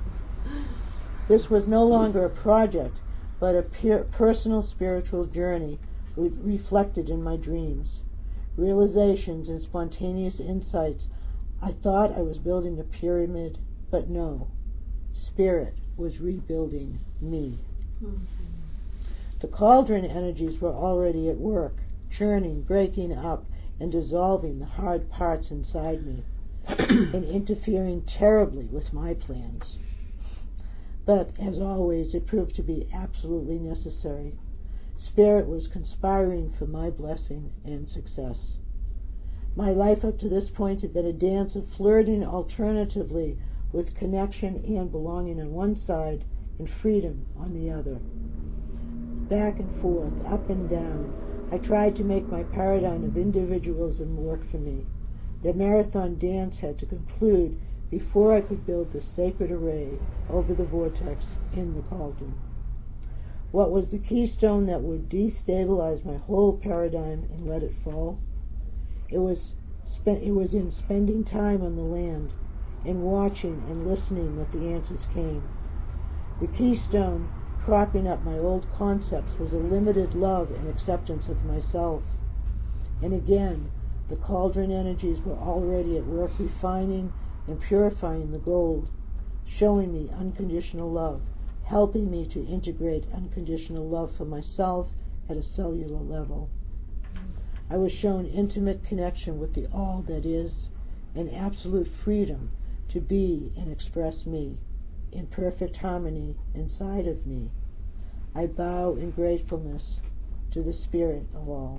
This was no longer a project, but a personal spiritual journey reflected in my dreams. Realizations and spontaneous insights. I thought I was building a pyramid, but no. Spirit was rebuilding me. The cauldron energies were already at work, churning, breaking up, and dissolving the hard parts inside me, and interfering terribly with my plans. But, as always, it proved to be absolutely necessary. Spirit was conspiring for my blessing and success. My life up to this point had been a dance of flirting alternatively with connection and belonging on one side and freedom on the other. Back and forth, up and down, I tried to make my paradigm of individualism work for me. The marathon dance had to conclude before I could build the sacred array over the vortex in the cauldron. What was the keystone that would destabilize my whole paradigm and let it fall? It was in spending time on the land and watching and listening that the answers came. The keystone propping up my old concepts was a limited love and acceptance of myself. And again, the cauldron energies were already at work refining and purifying the gold, showing me unconditional love, helping me to integrate unconditional love for myself at a cellular level. I was shown intimate connection with the all that is, and absolute freedom to be and express me, in perfect harmony inside of me. I bow in gratefulness to the Spirit of all.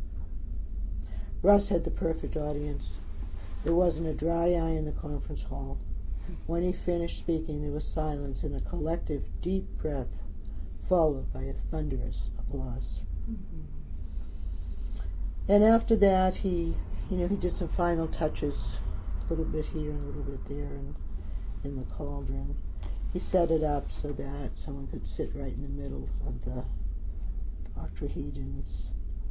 Russ had the perfect audience. There wasn't a dry eye in the conference hall. When he finished speaking, there was silence and a collective deep breath, followed by a thunderous applause. Mm-hmm. And after that, he did some final touches, a little bit here and a little bit there, and in the cauldron. He set it up so that someone could sit right in the middle of the octahedrons.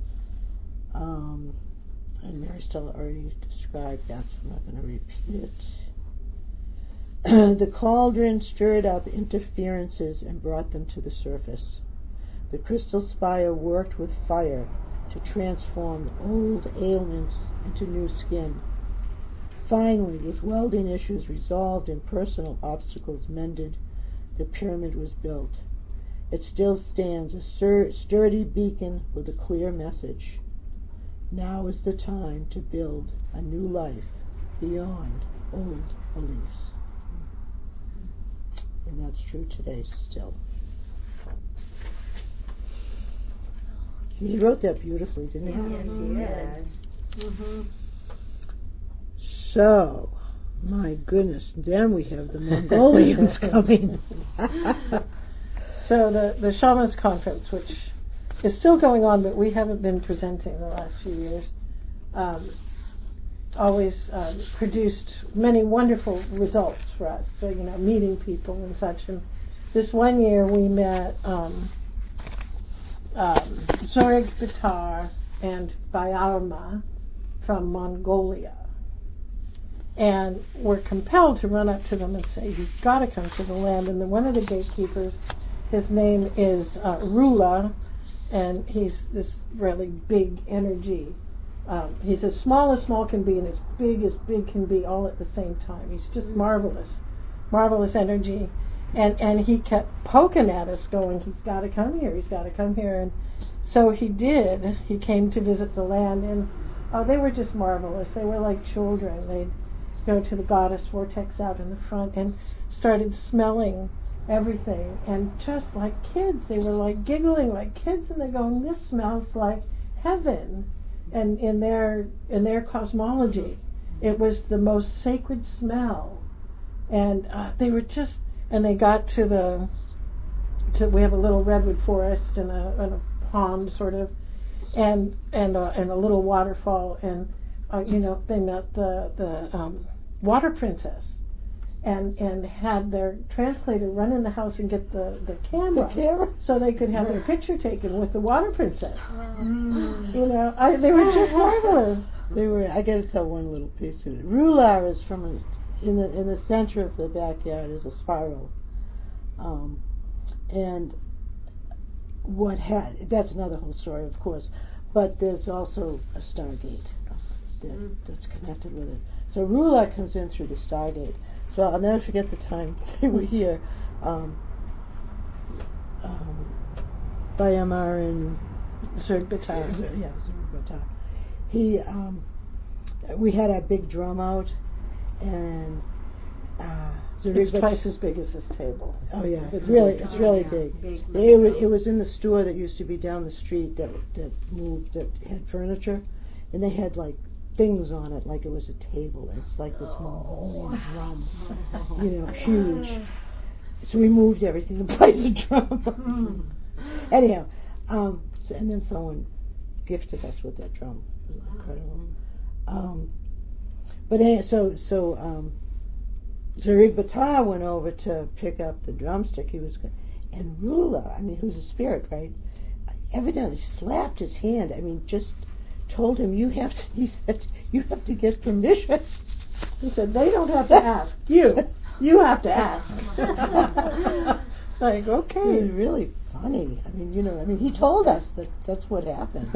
And Mary Stella already described that, so I'm not going to repeat it. The cauldron stirred up interferences and brought them to the surface. The crystal spire worked with fire to transform old ailments into new skin. Finally, with welding issues resolved and personal obstacles mended, the pyramid was built. It still stands, a sturdy beacon with a clear message. Now is the time to build a new life beyond old beliefs. And that's true today still. He wrote that beautifully, didn't he? Yes, he did. Mm-hmm. So, my goodness, then we have the Mongolians coming. So the Shamans Conference, which is still going on, but we haven't been presenting the last few years, always produced many wonderful results for us. So, meeting people and such. And this one year we met Zorg Bitar and Bayarma from Mongolia. And we're compelled to run up to them and say, you've got to come to the land. And then one of the gatekeepers, his name is Rula, and he's this really big energy. He's as small can be and as big can be all at the same time. He's just marvelous energy. And he kept poking at us going, he's got to come here. And so he did. He came to visit the land, and they were just marvelous. They were like children. They'd go to the goddess vortex out in the front and started smelling everything. And just like kids, they were like giggling like kids, and they're going, this smells like heaven. And in their cosmology, it was the most sacred smell. And they were just, and they got to we have a little redwood forest and a pond sort of, and a little waterfall, and they met the water princess, and had their translator run in the house and get the camera so they could have their picture taken with the water princess. They were just marvelous. They were. I got to tell one little piece to it. Rular is from in the center of the backyard is a spiral, and that's another whole story, of course. But there's also a stargate that's connected with it. So Rular comes in through the stargate. So I'll never forget the time they were here. Bayamar and Zurgbatar. Yeah, Zurgbatar. He, we had our big drum out, and It's twice as big as this table. Oh yeah, It's it's really yeah, big. big. It was in the store that used to be down the street that moved, that had furniture, and they had like things on it like it was a table. It's like this Mongolian drum, huge. So we moved everything to play the drum. Anyhow, and then someone gifted us with that drum. It was incredible. But anyway, so Zurgbatar went over to pick up the drumstick. He was, and Rula, who's a spirit, right? Evidently slapped his hand. Just told him, he said, you have to get permission. He said, they don't have to ask. You have to ask. Like, okay. It was really funny. He told us that's what happened.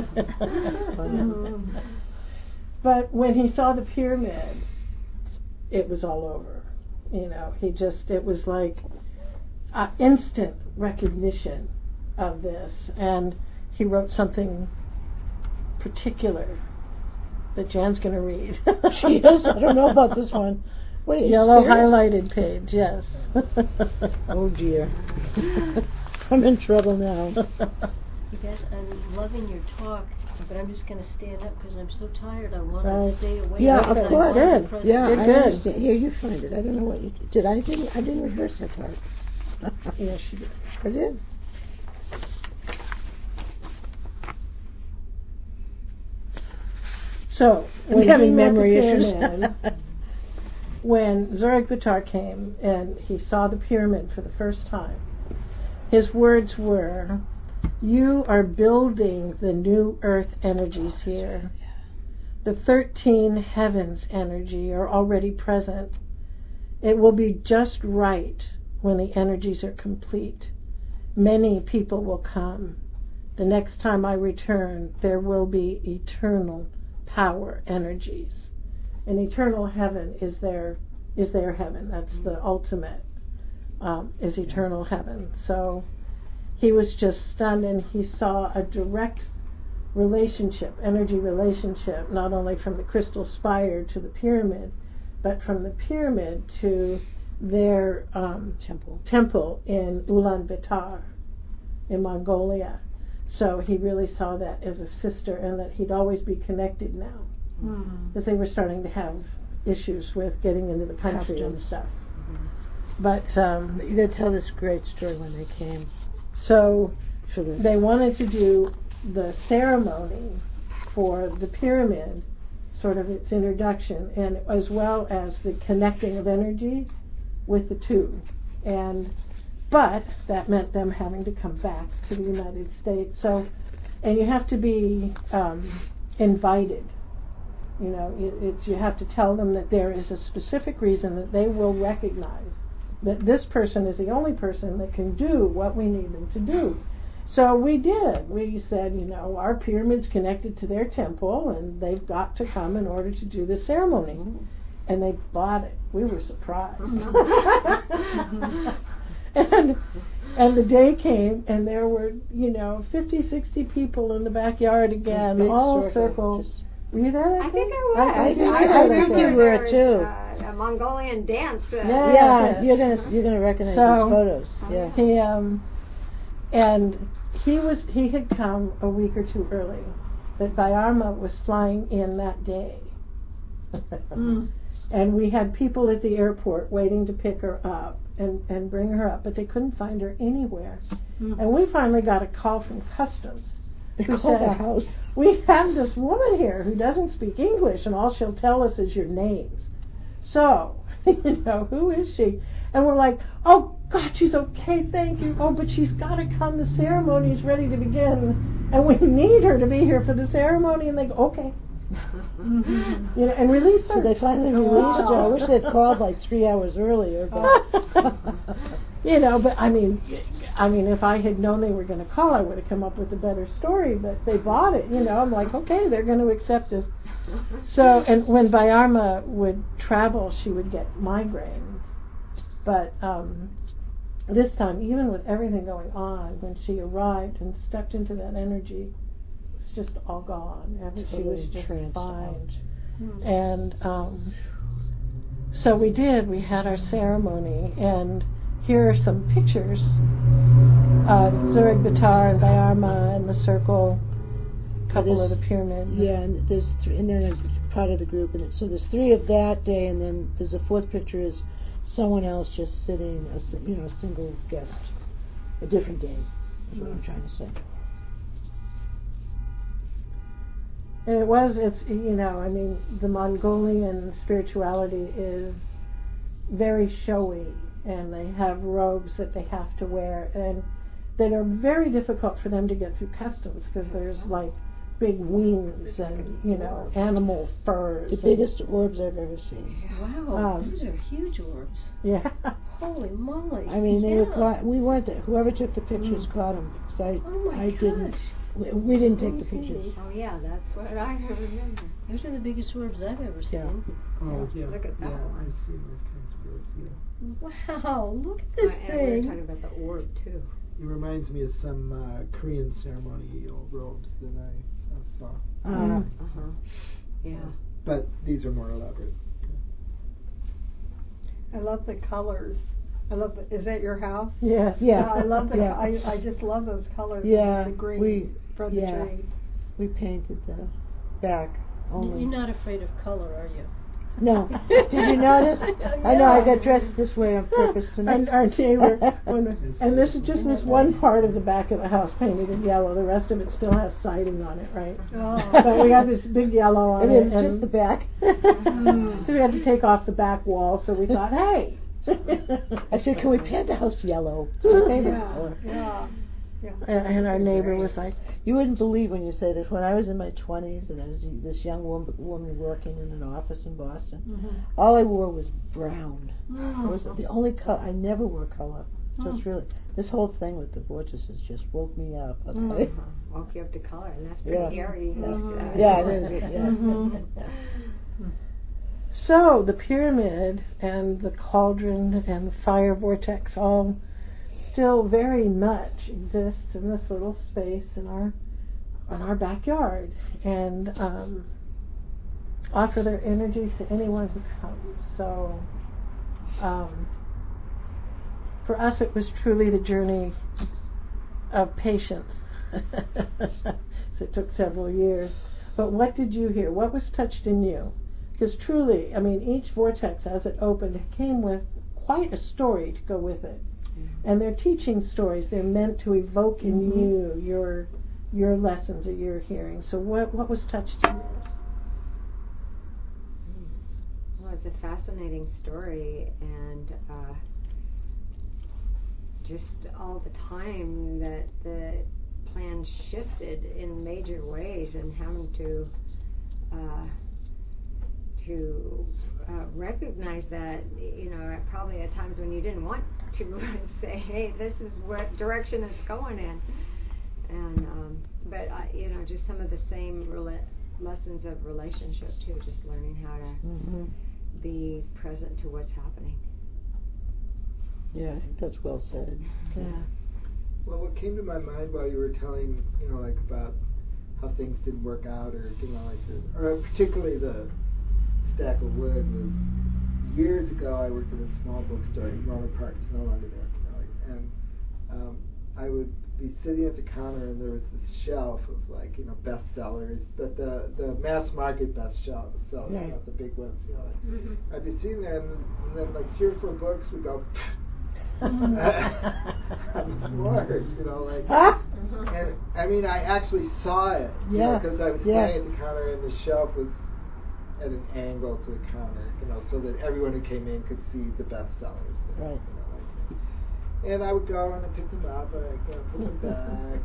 But when he saw the pyramid, it was all over. It was like instant recognition of this. And he wrote something particular that Jan's going to read. She is? I don't know about this one. What is Yellow serious? highlighted page, yes. Oh dear. I'm in trouble now. You guys, I'm loving your talk, but I'm just going to stand up because I'm so tired. I want Right. to stay awake. Yeah, because of I course. want the Good. presentation. Yeah, You're I good. understand. Here, you find it. I don't know what you did. I didn't rehearse that part. Yes, she did. I did. So, I'm when having he met the memory issues. pyramid, when Zurgbatar came and he saw the pyramid for the first time, his words were, you are building the new earth energies here. The 13 heavens energy are already present. It will be just right when the energies are complete. Many people will come. The next time I return, there will be eternal power energies. And eternal heaven is their heaven. That's the ultimate, is eternal heaven. So he was just stunned, and he saw a direct relationship, energy relationship, not only from the crystal spire to the pyramid, but from the pyramid to their temple in Ulaanbaatar in Mongolia. So he really saw that as a sister, and that he'd always be connected now, because they were starting to have issues with getting into the country and stuff. But You got to tell this great story when they came. so For the they wanted to do the ceremony for the pyramid, sort of its introduction, and as well as the connecting of energy with the two. But that meant them having to come back to the United States. So, and you have to be invited. You have to tell them that there is a specific reason that they will recognize that this person is the only person that can do what we need them to do. So we did. We said, our pyramid's connected to their temple, and they've got to come in order to do the ceremony. And they bought it. We were surprised. And the day came, and there were, 50, 60 people in the backyard again, all circled. Were you there? I think I was. I think you were there too. was, a Mongolian dance. Yeah, you're gonna recognize So, these photos. Yeah. He had come a week or two early, but Bayarma was flying in that day. And we had people at the airport waiting to pick her up and bring her up, but they couldn't find her anywhere. And we finally got a call from Customs. They who called said, our house. we have this woman here who doesn't speak English, and all she'll tell us is your names. So, who is she? And we're like, oh, God, she's okay, thank you. Oh, but she's got to come. The ceremony is ready to begin, and we need her to be here for the ceremony. And they go, okay. And release her. So they finally released her. I wish they'd called like 3 hours earlier. But but I mean, if I had known they were going to call, I would have come up with a better story. But they bought it. I'm like, okay, they're going to accept us. So, and when Bayarma would travel, she would get migraines. But this time, even with everything going on, when she arrived and stepped into that energy, it was just all gone. She was just fine. And so we had our ceremony, and here are some pictures of Zurg Batar and Bayarma and the circle, a couple of the pyramid. Yeah, and there's and then there's part of the group, and so there's 3 of that day, and then there's a 4th picture is someone else just sitting, a single guest, a different day, is what I'm trying to say. And the Mongolian spirituality is very showy, and they have robes that they have to wear, and that are very difficult for them to get through customs, because there's like big wings and, animal furs. The biggest orbs I've ever seen. Wow, these are huge orbs. Yeah. Holy moly. I mean, they were caught, we weren't there. Whoever took the pictures caught them, because I didn't. We didn't take the pictures. Oh yeah, that's what I remember. Those are the biggest orbs I've ever seen. Yeah. Oh, yeah. Look at that one. I've seen those kinds of birds, yeah. Wow, look at this And we were thing. talking about the orb too. It reminds me of some Korean ceremonial robes that I saw. Yeah. But these are more elaborate. I love the colors. Is that your house? Yes. Yeah, I love the. Yeah. I just love those colors. Yeah, The green for the tree. We painted the back only. You're not afraid of color, are you? No. Did you notice? I know I got dressed this way on purpose tonight. And our neighbor, and this is just this one part of the back of the house painted in yellow. The rest of it still has siding on it, right? Oh. But we got this big yellow on it. It is just the back. So we had to take off the back wall. So we thought, hey. I said, can we paint the house yellow? It's my favorite color. Yeah. And our neighbor was like, You wouldn't believe when you say this. When I was in my 20s and I was this young woman working in an office in Boston, all I wore was brown. It was the only color. I never wore color. So it's really, this whole thing with the Vortices just woke me up. I'll tell you. Woke you up to color, and that's pretty airy. Yeah, it is. Yeah. So the pyramid and the cauldron and the fire vortex all still very much exist in this little space in our backyard, and offer their energies to anyone who comes. So for us it was truly the journey of patience. So it took several years. But what did you hear? What was touched in you? Because truly, I mean, each vortex as it opened came with quite a story to go with it. And they're teaching stories. They're meant to evoke in you your lessons or your hearing. So what was touched in you? Well, it's a fascinating story, and just all the time that the plan shifted in major ways, and having to recognize that, probably at times when you didn't want to say, hey, this is what direction it's going in. And but just some of the same lessons of relationship too, just learning how to be present to what's happening. Yeah, I think that's well said. Yeah. Well, what came to my mind while you were telling, about how things didn't work out, or or particularly the stack of wood, was years ago I worked at a small bookstore in Roanoke Park. It's no longer there, and I would be sitting at the counter, and there was this shelf of bestsellers, but the mass market bestsellers, not the big ones. I'd be sitting there, and then 3 or 4 books would go on the floor, and I mean, I actually saw it, because I was standing at the counter, and the shelf was at an angle to the counter, so that everyone who came in could see the bestsellers. Right. And I would go and I'd pick them up and I'd put them back,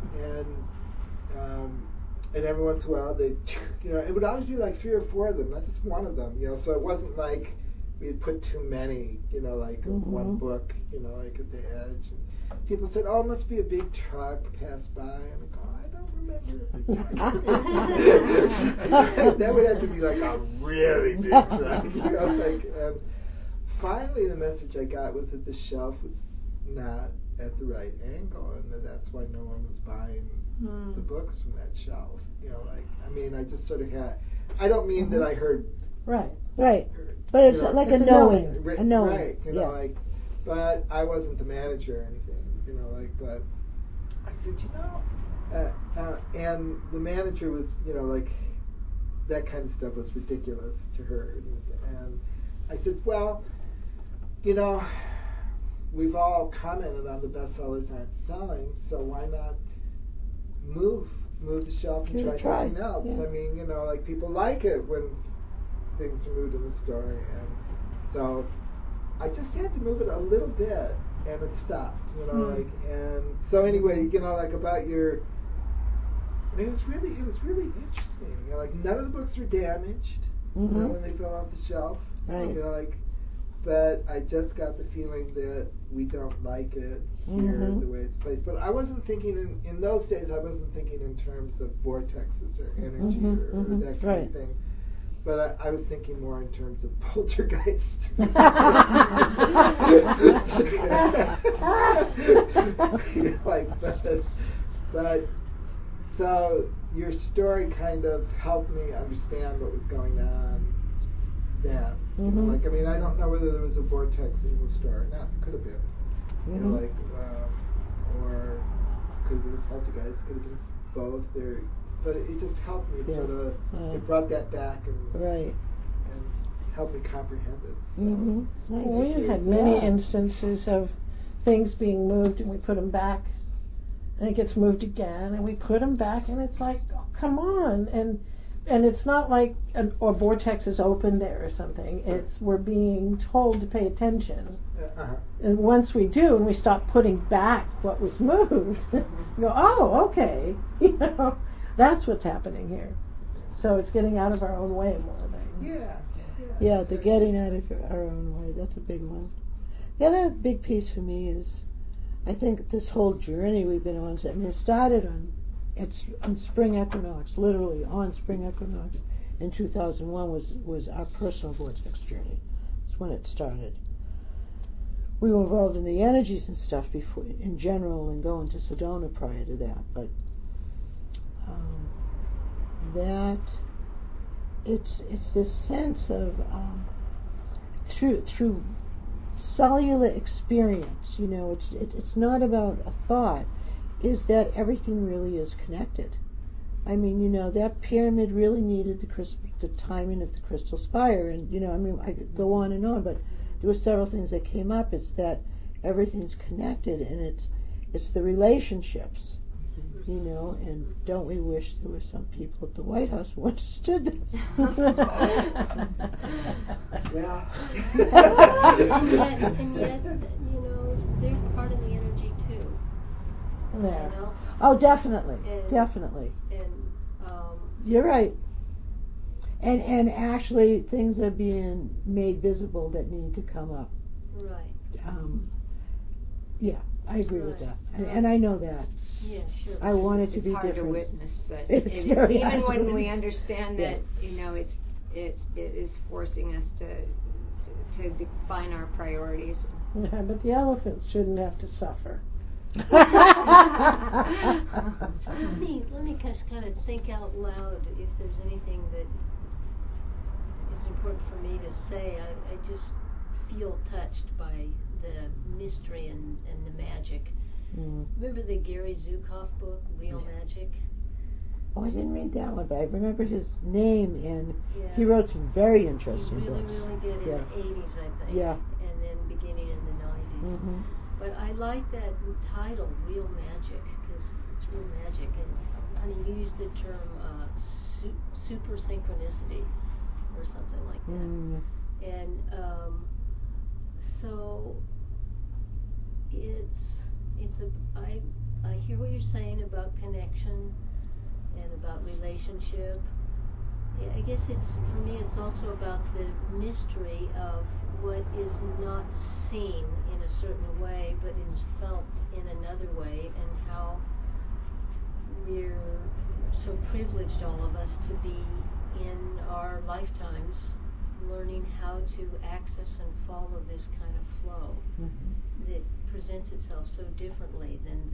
and every once in a while they, it would always be 3 or 4 of them, not just one of them, so it wasn't like we had put too many, one book, at the edge. And people said, "Oh, it must be a big truck passed by," and I go, "I don't remember." That would have to be a really big truck, and finally the message I got was that the shelf was not at the right angle, and that's why no one was buying the books from that shelf. You know, like, I mean, I just sort of had. I don't mean that I heard. Right. But it's like a knowing. A knowing. Right. You know, like, but I wasn't the manager or anything. You know, like, but I said, and the manager was, you know, like, that kind of stuff was ridiculous to her, and I said, well, you know, we've all commented on the bestsellers aren't selling, so why not move the shelf and try something else? Yeah. I mean, you know, like, people like it when things are moved in the story, and so I just had to move it a little bit, and it stopped, you know, like, and so anyway, you know, like, about your, it was really interesting, you know, like, none of the books were damaged, you know, when they fell off the shelf, right. You know, like, but I just got the feeling that we don't like it here, the way it's placed. But I wasn't thinking in those days. I wasn't thinking in terms of vortexes or energy or that kind of thing. But I was thinking more in terms of poltergeist. Like, but so your story kind of helped me understand what was going on then. You know, like, I mean, I don't know whether there was a vortex in the story. No, it could have been. You know, like, or could have been a poltergeist. Could have been both. But it just helped me sort of. It brought that back and helped me comprehend it. So. We had many instances of things being moved, and we put them back, and it gets moved again, and we put them back, and it's like, oh, come on, and it's not like a vortex is open there or something. It's we're being told to pay attention, and once we do, and we stop putting back what was moved, you go, oh, okay, you know, that's what's happening here. So it's getting out of our own way more than the getting out of our own way. That's a big one. The other big piece for me is, I think this whole journey we've been on. I mean, it started on spring equinox, literally on spring equinox in 2001 was our personal vortex journey. That's when it started. We were involved in the energies and stuff before, in general, and going to Sedona prior to that. But that it's this sense of through cellular experience. You know, it's not about a thought. Is that everything really is connected. I mean, you know, that pyramid really needed the timing of the crystal spire, and, you know, I mean, I could go on and on, but there were several things that came up. It's that everything's connected, and it's the relationships, you know, and don't we wish there were some people at the White House who understood this? Yeah. and yet, you know, they're part of the energy too. there. You know? Oh, definitely. And you're right. And actually, things are being made visible that need to come up. Right. Yeah, I agree with that, and I know that. Yeah, sure. I want it to be hard different. to witness, but It's very hard even to when we witness. understand that, you know, it is forcing us to define our priorities. Yeah, but the elephants shouldn't have to suffer. Let me just kind of think out loud if there's anything that it's important for me to say. I just feel touched by the mystery and the magic. Remember the Gary Zukav book, Real Magic? Oh, I didn't read that one, but I remember his name, and he wrote some very interesting he really, books. really did in the 80s, I think. Yeah. And then beginning in the 90s. But I like that title, Real Magic, because it's real magic. And honey, you used the term super synchronicity or something like that. And so I hear what you're saying about connection and about relationship. I guess for me it's also about the mystery of what is not seen in a certain way but is felt in another way, and how we're so privileged, all of us, to be in our lifetimes learning how to access and follow this kind of flow that presents itself so differently than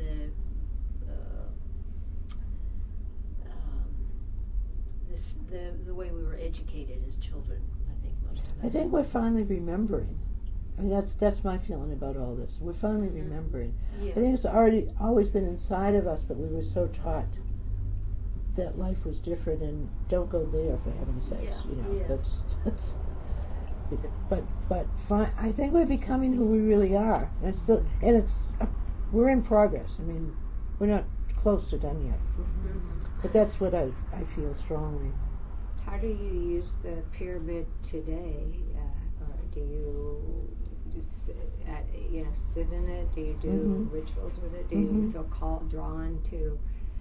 the way we were educated as children. I think most of us. I think we're finally remembering. I mean, that's my feeling about all this. We're finally remembering. Yeah. I think it's always been inside of us, but we were so taught that life was different, and don't go there, for heaven's sakes. Yeah, You know, yeah. but I think we're becoming who we really are, and we're in progress. I mean, we're not close to done yet. But that's what I feel strongly. How do you use the pyramid today? Or do you just sit in it? Do you do rituals with it? Do you feel drawn to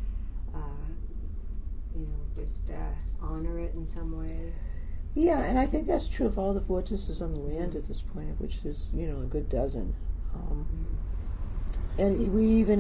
just honor it in some way? Yeah, and I think that's true of all the vortices on the land at this point, which is a good dozen. And we even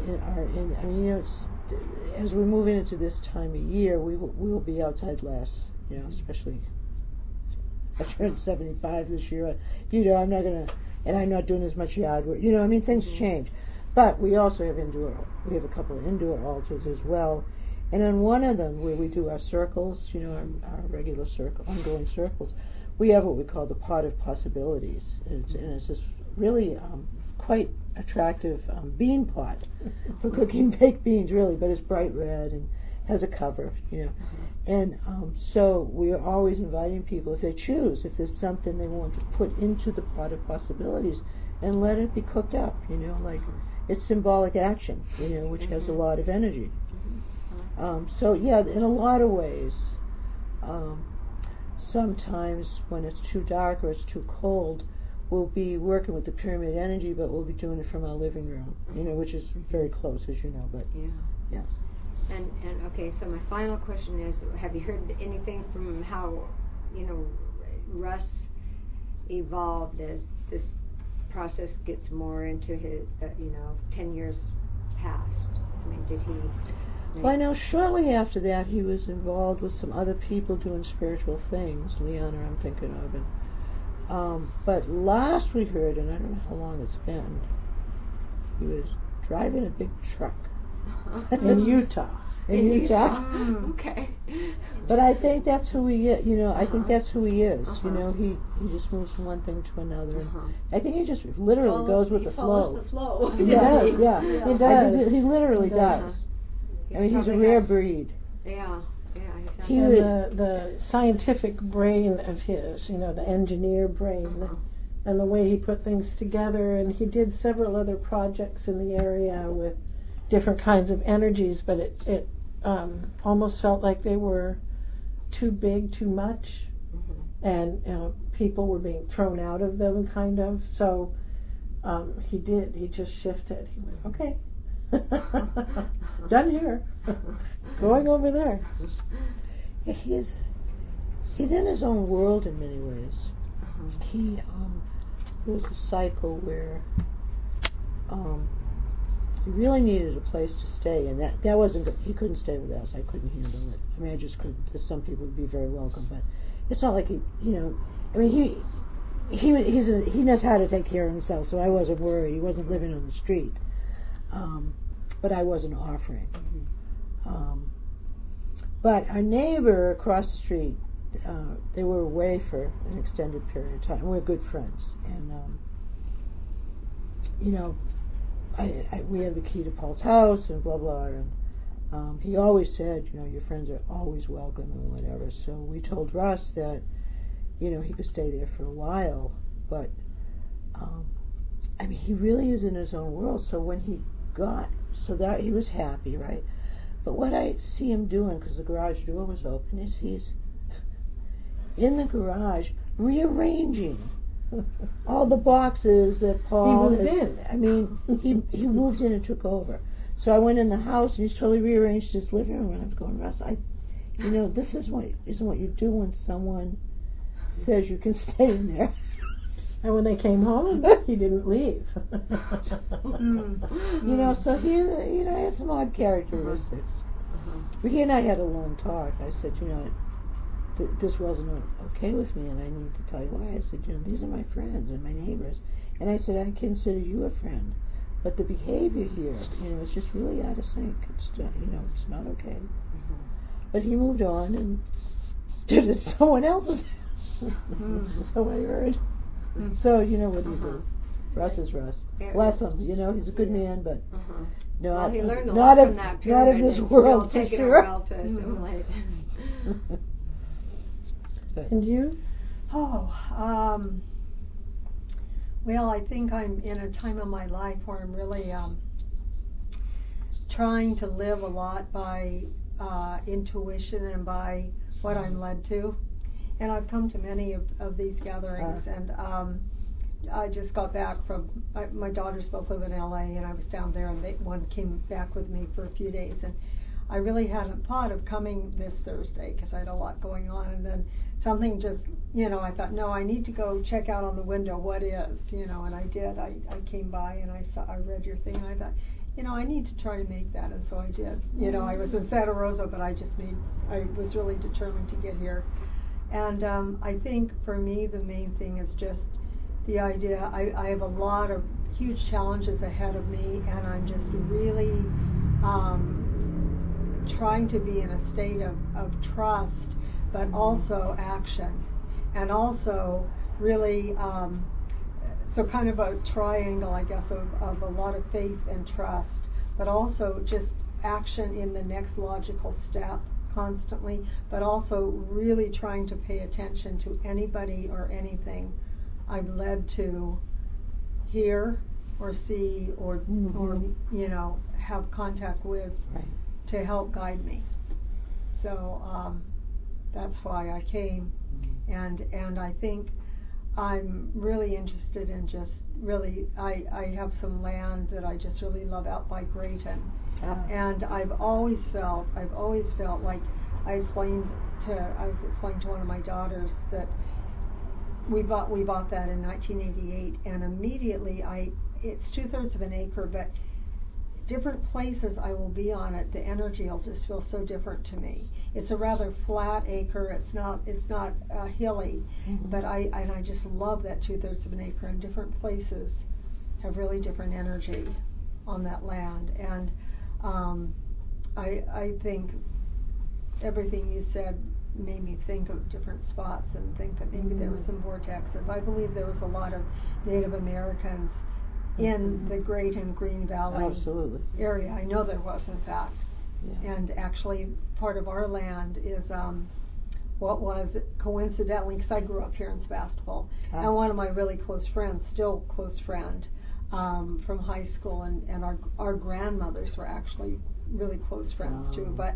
as we're moving into this time of year, we will be outside less. Especially I turned 75 this year. I'm not gonna, and I'm not doing as much yard work. Things change. But we also have we have a couple of indoor altars as well. And on one of them, where we do our circles, our regular ongoing circles, we have what we call the pot of possibilities. And it's this really quite attractive bean pot for cooking baked beans, really, but it's bright red and has a cover, And so we are always inviting people, if they choose, if there's something they want to put into the pot of possibilities, and let it be cooked up, like it's symbolic action, which has a lot of energy. So yeah, in a lot of ways, sometimes when it's too dark or it's too cold, we'll be working with the pyramid energy, but we'll be doing it from our living room, which is very close, as you know. But yeah. And okay, so my final question is: have you heard anything from how Russ evolved as this process gets more into his 10 years past? I mean, did he? Well, I know shortly after that he was involved with some other people doing spiritual things. Leanna, I'm thinking of, and but last we heard, and I don't know how long it's been, he was driving a big truck in Utah. In Utah. Okay. But I think that's who he is. I think that's who he is. He just moves from one thing to another. And I think he just literally goes with the flow. The flow. He does. Yeah. He does. He literally does. He's a rare breed. Yeah. And the scientific brain of his, the engineer brain, and the way he put things together, and he did several other projects in the area with different kinds of energies, but it almost felt like they were too big, too much, and people were being thrown out of them, kind of. So he just shifted. He went, okay. Done here. Going over there. Yeah, he's in his own world in many ways. There was a cycle where he really needed a place to stay, and that wasn't good. He couldn't stay with us. I couldn't handle it. I mean, I just couldn't. Some people would be very welcome, but it's not like he knows how to take care of himself, so I wasn't worried. He wasn't living on the street. But I wasn't offering. But our neighbor across the street, they were away for an extended period of time. We're good friends, and we have the key to Paul's house and blah blah. And he always said, your friends are always welcome and whatever. So we told Russ that, he could stay there for a while, but he really is in his own world. So when he that he was happy, right? But what I see him doing, because the garage door was open, is he's in the garage rearranging all the boxes that Paul He moved in. He moved in and took over. So I went in the house and he's totally rearranged his living room, and I was going, Russ, this isn't what you do when someone says you can stay in there. And when they came home, he didn't leave. So he had some odd characteristics. But he and I had a long talk. I said, this wasn't okay with me, and I need to tell you why. I said, these are my friends and my neighbors, and I said, I consider you a friend, but the behavior here, it's just really out of sync. It's it's not okay. Mm-hmm. But he moved on and did it at someone else's house. So I heard. So what do you do? Russ is Russ. Bless him. He's a good man, but well, he learned a lot from that not of this world, still for taking sure. a while to assimilate. And you? Well, I think I'm in a time of my life where I'm really trying to live a lot by intuition and by what I'm led to. And I've come to many of these gatherings, and I just got back from, my daughters both live in LA, and I was down there, and one came back with me for a few days, and I really hadn't thought of coming this Thursday because I had a lot going on, and then something just, I thought, no, I need to go check out on the window what is, and I did. I came by and I read your thing, and I thought, I need to try to make that, and so I did. I was in Santa Rosa, but I was really determined to get here. And I think for me the main thing is just the idea, I have a lot of huge challenges ahead of me, and I'm just really trying to be in a state of trust, but also action, and also really so kind of a triangle, I guess, of a lot of faith and trust, but also just action in the next logical step constantly, but also really trying to pay attention to anybody or anything I'm led to hear or see or have contact with, right, to help guide me. So that's why I came, and I think I'm really interested in just really, I have some land that I just really love out by Grayton. And I've always felt like I was explaining to one of my daughters that we bought that in 1988, and immediately it's 2/3 of an acre, but different places I will be on it, the energy will just feel so different to me. It's a rather flat acre. It's not hilly, but I just love that 2/3 of an acre, and different places have really different energy on that land. And I think everything you said made me think of different spots and think that maybe there were some vortexes. I believe there was a lot of Native Americans in the Grayton Green Valley area. I know there was, in fact. Yeah. And actually, part of our land is what was coincidentally, because I grew up here in Sebastopol, and one of my really close friends, still close friend, from high school, and our grandmothers were actually really close friends too. But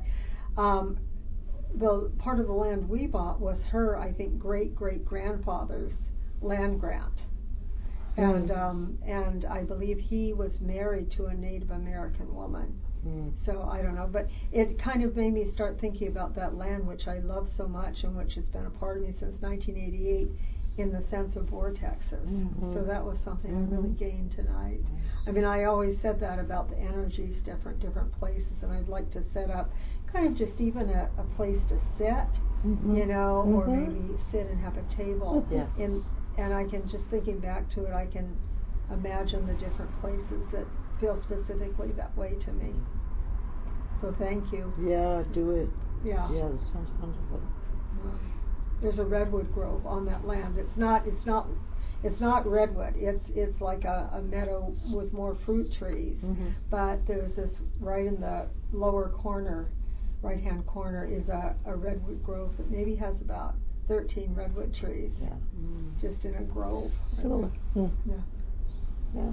the part of the land we bought was her, I think, great-great-grandfather's land grant. And I believe he was married to a Native American woman. So I don't know, but it kind of made me start thinking about that land, which I love so much and which has been a part of me since 1988, in the sense of vortexes. So that was something I really gained tonight. I mean, I always said that about the energies, different places, and I'd like to set up kind of just even a place to sit, or maybe sit and have a table. And I can, just thinking back to it, I can imagine the different places that feel specifically that way to me. So thank you. Yeah, do it. Yeah. Yeah, that sounds wonderful. There's a redwood grove on that land. It's not redwood. It's like a meadow with more fruit trees. But there's this right in the lower corner, right-hand corner, is a redwood grove that maybe has about 13 redwood trees, just in a grove. So, Yeah.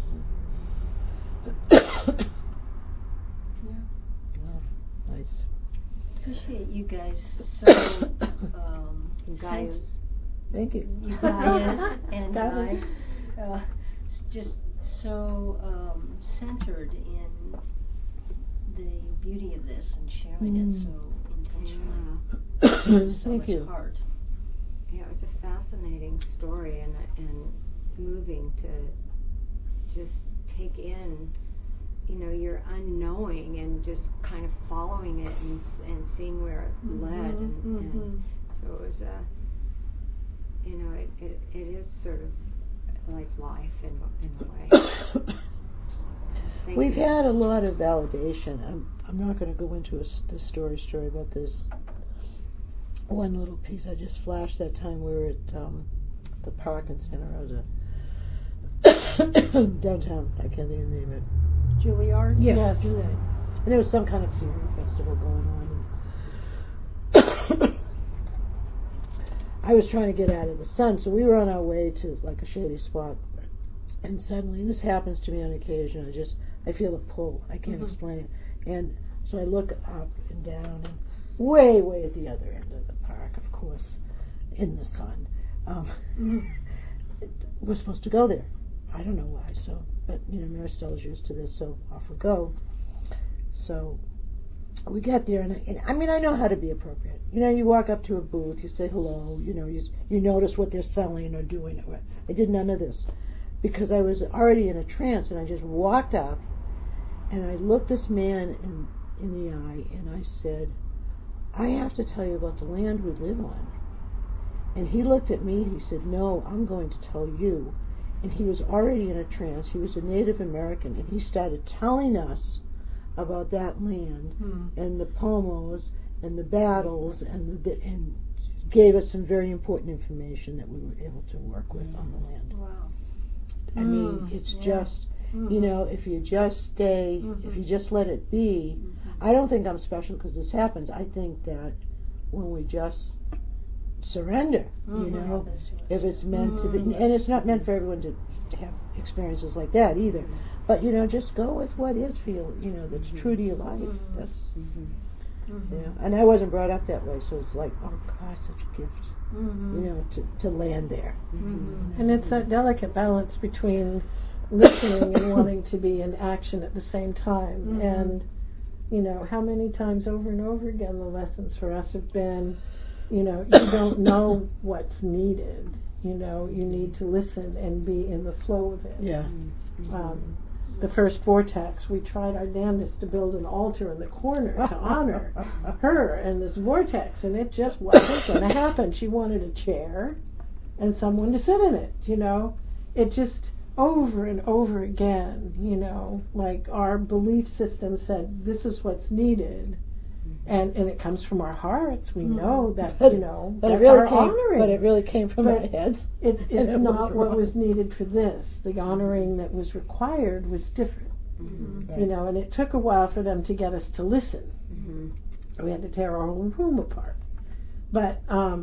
Nice. Appreciate you guys so Guys. Thank you. You guys and I just so centered in the beauty of this and sharing it so intentionally. So Thank much you. heart. Yeah, it was a fascinating story and moving to just take in, your unknowing and just kind of following it and seeing where it led. And So it was it is sort of like life in a way. We've had a lot of validation. I'm not going to go into the story about this one little piece I just flashed that time we were at the Parkin Center downtown. I can't think of the name of it. Juilliard? Yes. Juilliard. And there was some kind of theater festival going on. And I was trying to get out of the sun, so we were on our way to like a shady spot. And suddenly, and this happens to me on occasion, I feel a pull. I can't explain it. And so I look up and down, and way at the other end of the park, of course, in the sun. We're supposed to go there. I don't know why. So, but Maristella's used to this, so off we go. So we get there, and I mean, I know how to be appropriate. You walk up to a booth, you say hello. You notice what they're selling or doing. I did none of this because I was already in a trance, and I just walked up, and I looked this man in the eye, and I said, I have to tell you about the land we live on. And he looked at me, and he said, no, I'm going to tell you. And he was already in a trance. He was a Native American, and he started telling us about that land and the pomos and the battles and gave us some very important information that we were able to work with on the land. Wow. I mean, it's just, if you just stay, if you just let it be. I don't think I'm special because this happens. I think that when we just surrender, if it's meant to be, and it's not meant for everyone to have experiences like that either, but just go with what is for you, that's true to your life. That's and I wasn't brought up that way, so it's like, oh God, such a gift, to land there. And it's that delicate balance between listening and wanting to be in action at the same time. And how many times over and over again the lessons for us have been, you don't know what's needed. You need to listen and be in the flow of it. Yeah. The first vortex, we tried our damnedest to build an altar in the corner to honor her and this vortex, and it just wasn't going to happen. She wanted a chair and someone to sit in it. It just over and over again. Like our belief system said, this is what's needed. And it comes from our hearts. We know that, that's our honoring. But it really came from our heads. It's not what was needed for this. The honoring that was required was different. And it took a while for them to get us to listen. We had to tear our whole room apart. But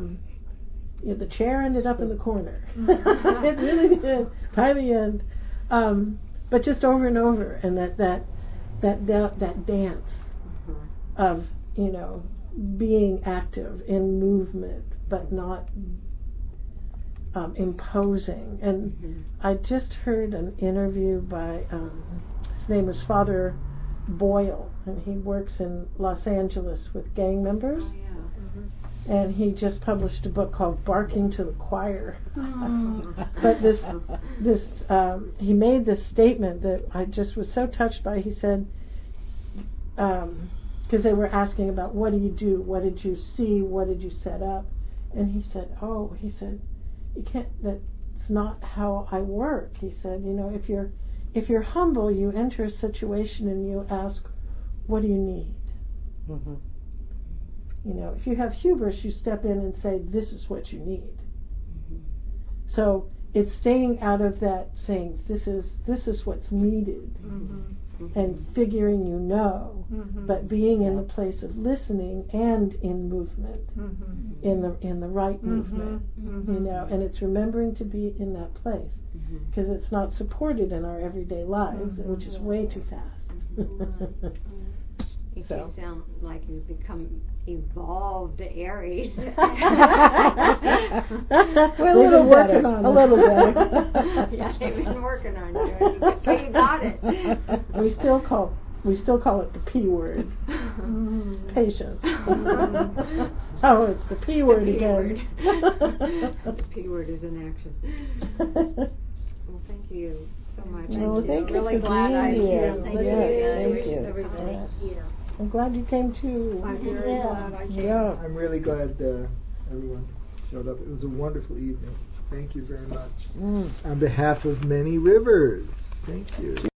the chair ended up in the corner. It really did, by the end. But just over and over, and that dance of being active in movement, but not imposing. And I just heard an interview by his name is Father Boyle, and he works in Los Angeles with gang members. And he just published a book called Barking to the Choir. But he made this statement that I just was so touched by. He said, because they were asking about what do you do, what did you see, what did you set up, and he said, you can't. That's not how I work. He said, if you're humble, you enter a situation and you ask, what do you need? If you have hubris, you step in and say, this is what you need. So it's staying out of that, saying this is what's needed. And figuring but being in the place of listening and in movement, in the right movement, and it's remembering to be in that place because it's not supported in our everyday lives, which is way too fast. You sound like you've become evolved Aries. We're a little working on it. A little better. Yeah, they've been working on you. So you got it. We still call it the P word. Patience. Oh, it's the P word again. The P word is in action. Well, thank you so much. Well, thank you really for glad I being here. came. Thank you. I'm glad you came too. I'm very glad I came. Yeah. I'm really glad everyone showed up. It was a wonderful evening. Thank you very much. Mm. On behalf of Many Rivers, thank you.